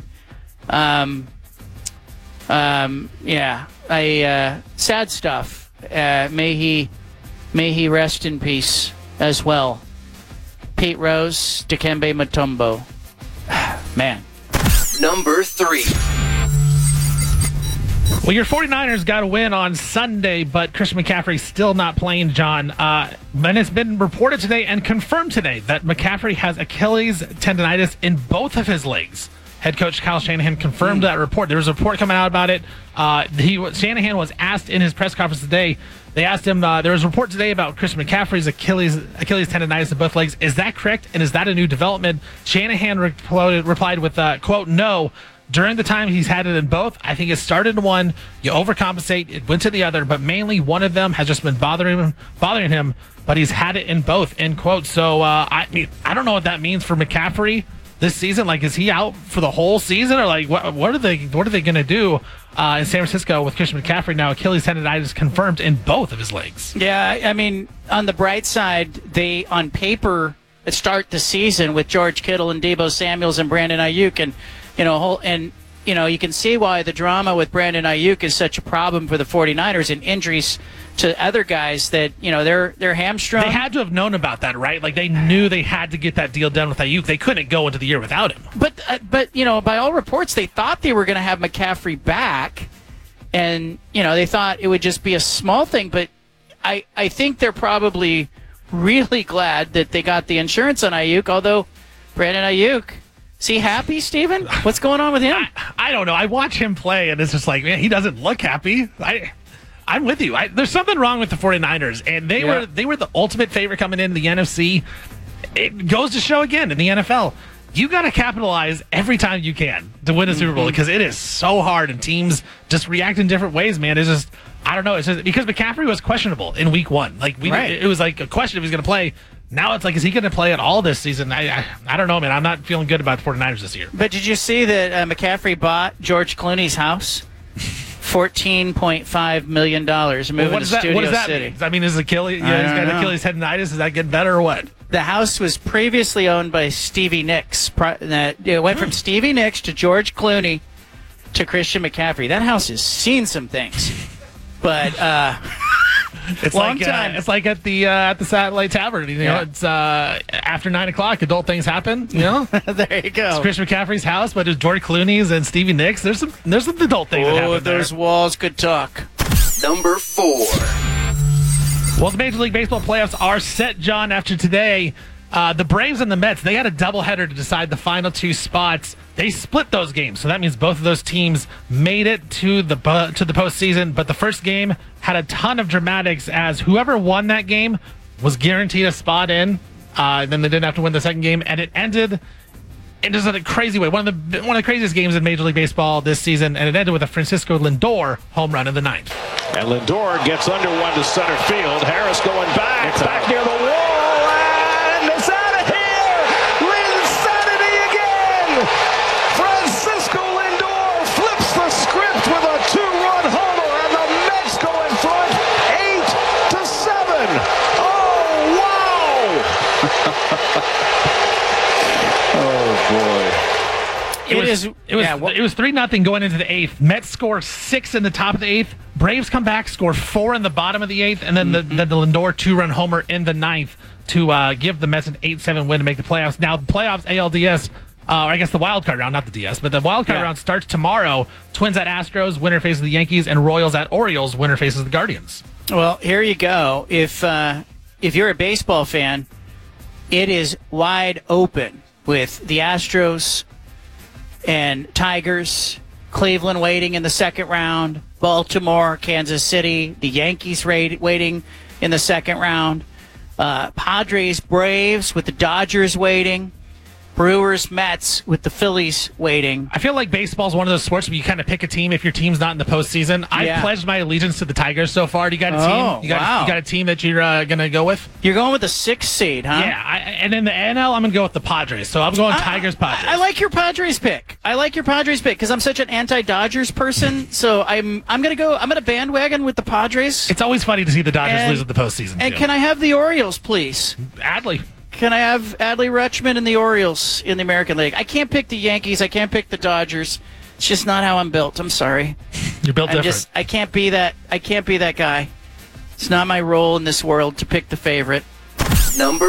Sad stuff. May he rest in peace as well. Pete Rose, Dikembe Mutombo. Man. Number 3. Well, your 49ers got a win on Sunday, but Christian McCaffrey's still not playing, John. And it's been reported today and confirmed today that McCaffrey has Achilles tendonitis in both of his legs. Head coach Kyle Shanahan confirmed that report. There was a report coming out about it. Shanahan was asked in his press conference today. They asked him, there was a report today about Christian McCaffrey's Achilles tendonitis in both legs. Is that correct? And is that a new development? Shanahan replied with, quote, no. During the time he's had it in both, I think it started in one, you overcompensate, it went to the other, but mainly one of them has just been bothering him, but he's had it in both, end quote. So, I don't know what that means for McCaffrey this season. Like, is he out for the whole season, or like, what are they going to do in San Francisco with Christian McCaffrey now? Achilles tendonitis confirmed in both of his legs. Yeah, I mean, on the bright side, they, on paper, start the season with George Kittle and Deebo Samuels and Brandon Ayuk, and you can see why the drama with Brandon Ayuk is such a problem for the 49ers and injuries to other guys that, they're hamstrung. They had to have known about that, right? Like, they knew they had to get that deal done with Ayuk. They couldn't go into the year without him. But by all reports, they thought they were going to have McCaffrey back, and, they thought it would just be a small thing. But I think they're probably really glad that they got the insurance on Ayuk, although Brandon Ayuk... Is he happy, Steven? What's going on with him? I don't know. I watch him play, and it's just like, man, he doesn't look happy. I'm with you. There's something wrong with the 49ers, and they were the ultimate favorite coming into the NFC. It goes to show again in the NFL, you got to capitalize every time you can to win a Super Bowl, because it is so hard, and teams just react in different ways, man. It's just, I don't know. It's just because McCaffrey was questionable in week 1. Like, it was like a question if he's going to play. Now it's like, is he going to play at all this season? I don't know, man. I'm not feeling good about the 49ers this year. But did you see that McCaffrey bought George Clooney's house? $14.5 million. Moving to Studio City. I mean, is Achilles? Yeah, he's got Achilles tendonitis. Is that getting better or what? The house was previously owned by Stevie Nicks. It went from Stevie Nicks to George Clooney to Christian McCaffrey. That house has seen some things, but It's Long like time. it's like at the Satellite Tavern. You know, it's after 9 o'clock. Adult things happen. You know, there you go. It's Chris McCaffrey's house, but there's George Clooney's and Stevie Nicks. There's some adult things that happen those there. walls could talk. Number 4. Well, the Major League Baseball playoffs are set, John, after today. The Braves and the Mets, they had a doubleheader to decide the final 2 spots. They split those games, so that means both of those teams made it to the postseason. But the first game had a ton of dramatics, as whoever won that game was guaranteed a spot in. Then they didn't have to win the second game, and it ended in just a crazy way. One of the craziest games in Major League Baseball this season, and it ended with a Francisco Lindor home run in the 9th. And Lindor gets under one to center field. Harris going back. It's back near the wall, and it's out of here. Linsanity again. Francisco Lindor flips the script with a 2-run homer, and the Mets go in front 8-7. Oh, wow. Oh, boy. It was 3-0 going into the 8th. Mets score 6 in the top of the 8th. Braves come back, score 4 in the bottom of the 8th, and then the Lindor 2-run homer in the 9th to give the Mets an 8-7 win to make the playoffs. Now, the playoffs, ALDS, or I guess the wild card round, not the DS, but the wild card round starts tomorrow. Twins at Astros, winner faces the Yankees, and Royals at Orioles, winner faces the Guardians. Well, here you go. If you're a baseball fan, it is wide open with the Astros and Tigers, Cleveland waiting in the second round, Baltimore, Kansas City, the Yankees waiting in the second round, Padres, Braves with the Dodgers waiting, Brewers, Mets with the Phillies waiting. I feel like baseball is one of those sports where you kind of pick a team if your team's not in the postseason. I've pledged my allegiance to the Tigers so far. Do you got a team? You got a team that you're going to go with? You're going with the 6th seed, huh? Yeah, and in the NL, I'm going to go with the Padres. So I'm going Tigers-Padres. I like your Padres pick. Because I'm such an anti-Dodgers person. So I'm going to bandwagon with the Padres. It's always funny to see the Dodgers lose at the postseason. And can I have the Orioles, please? Adley. Can I have Adley Rutschman and the Orioles in the American League? I can't pick the Yankees. I can't pick the Dodgers. It's just not how I'm built. I'm sorry. You're built different. I can't be that. I can't be that guy. It's not my role in this world to pick the favorite. Number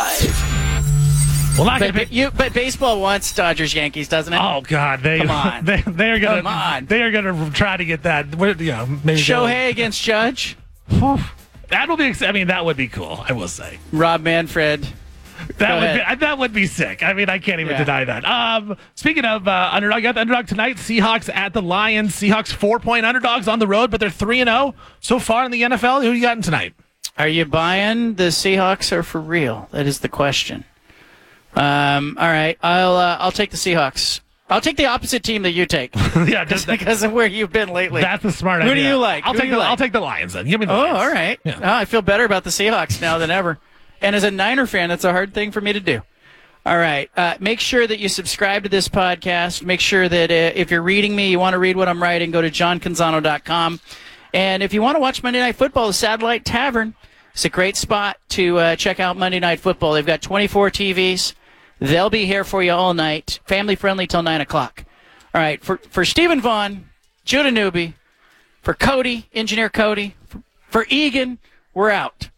5. Well, but baseball wants Dodgers Yankees, doesn't it? Oh God, come on. They are gonna try to get that. Maybe Shohei against Judge. That would be cool. I will say. Rob Manfred. That would be sick. I mean, I can't even deny that. Speaking of underdog, got the underdog tonight. Seahawks at the Lions. Seahawks 4-point underdogs on the road, but they're 3-0 so far in the NFL. Who you got in tonight? Are you buying the Seahawks or for real? That is the question. All right, I'll take the Seahawks. I'll take the opposite team that you take. Yeah, just because of where you've been lately. That's the smart idea. Who do you like? I'll take the Lions then. Give me the Lions. All right. Yeah. I feel better about the Seahawks now than ever. And as a Niner fan, that's a hard thing for me to do. All right. Make sure that you subscribe to this podcast. Make sure that if you're reading me, you want to read what I'm writing, go to johncanzano.com. And if you want to watch Monday Night Football, the Satellite Tavern, it's a great spot to check out Monday Night Football. They've got 24 TVs. They'll be here for you all night. Family friendly till 9 o'clock. All right. For Stephen Vaughn, Judah Newby, for Cody, Engineer Cody, for Egan, we're out.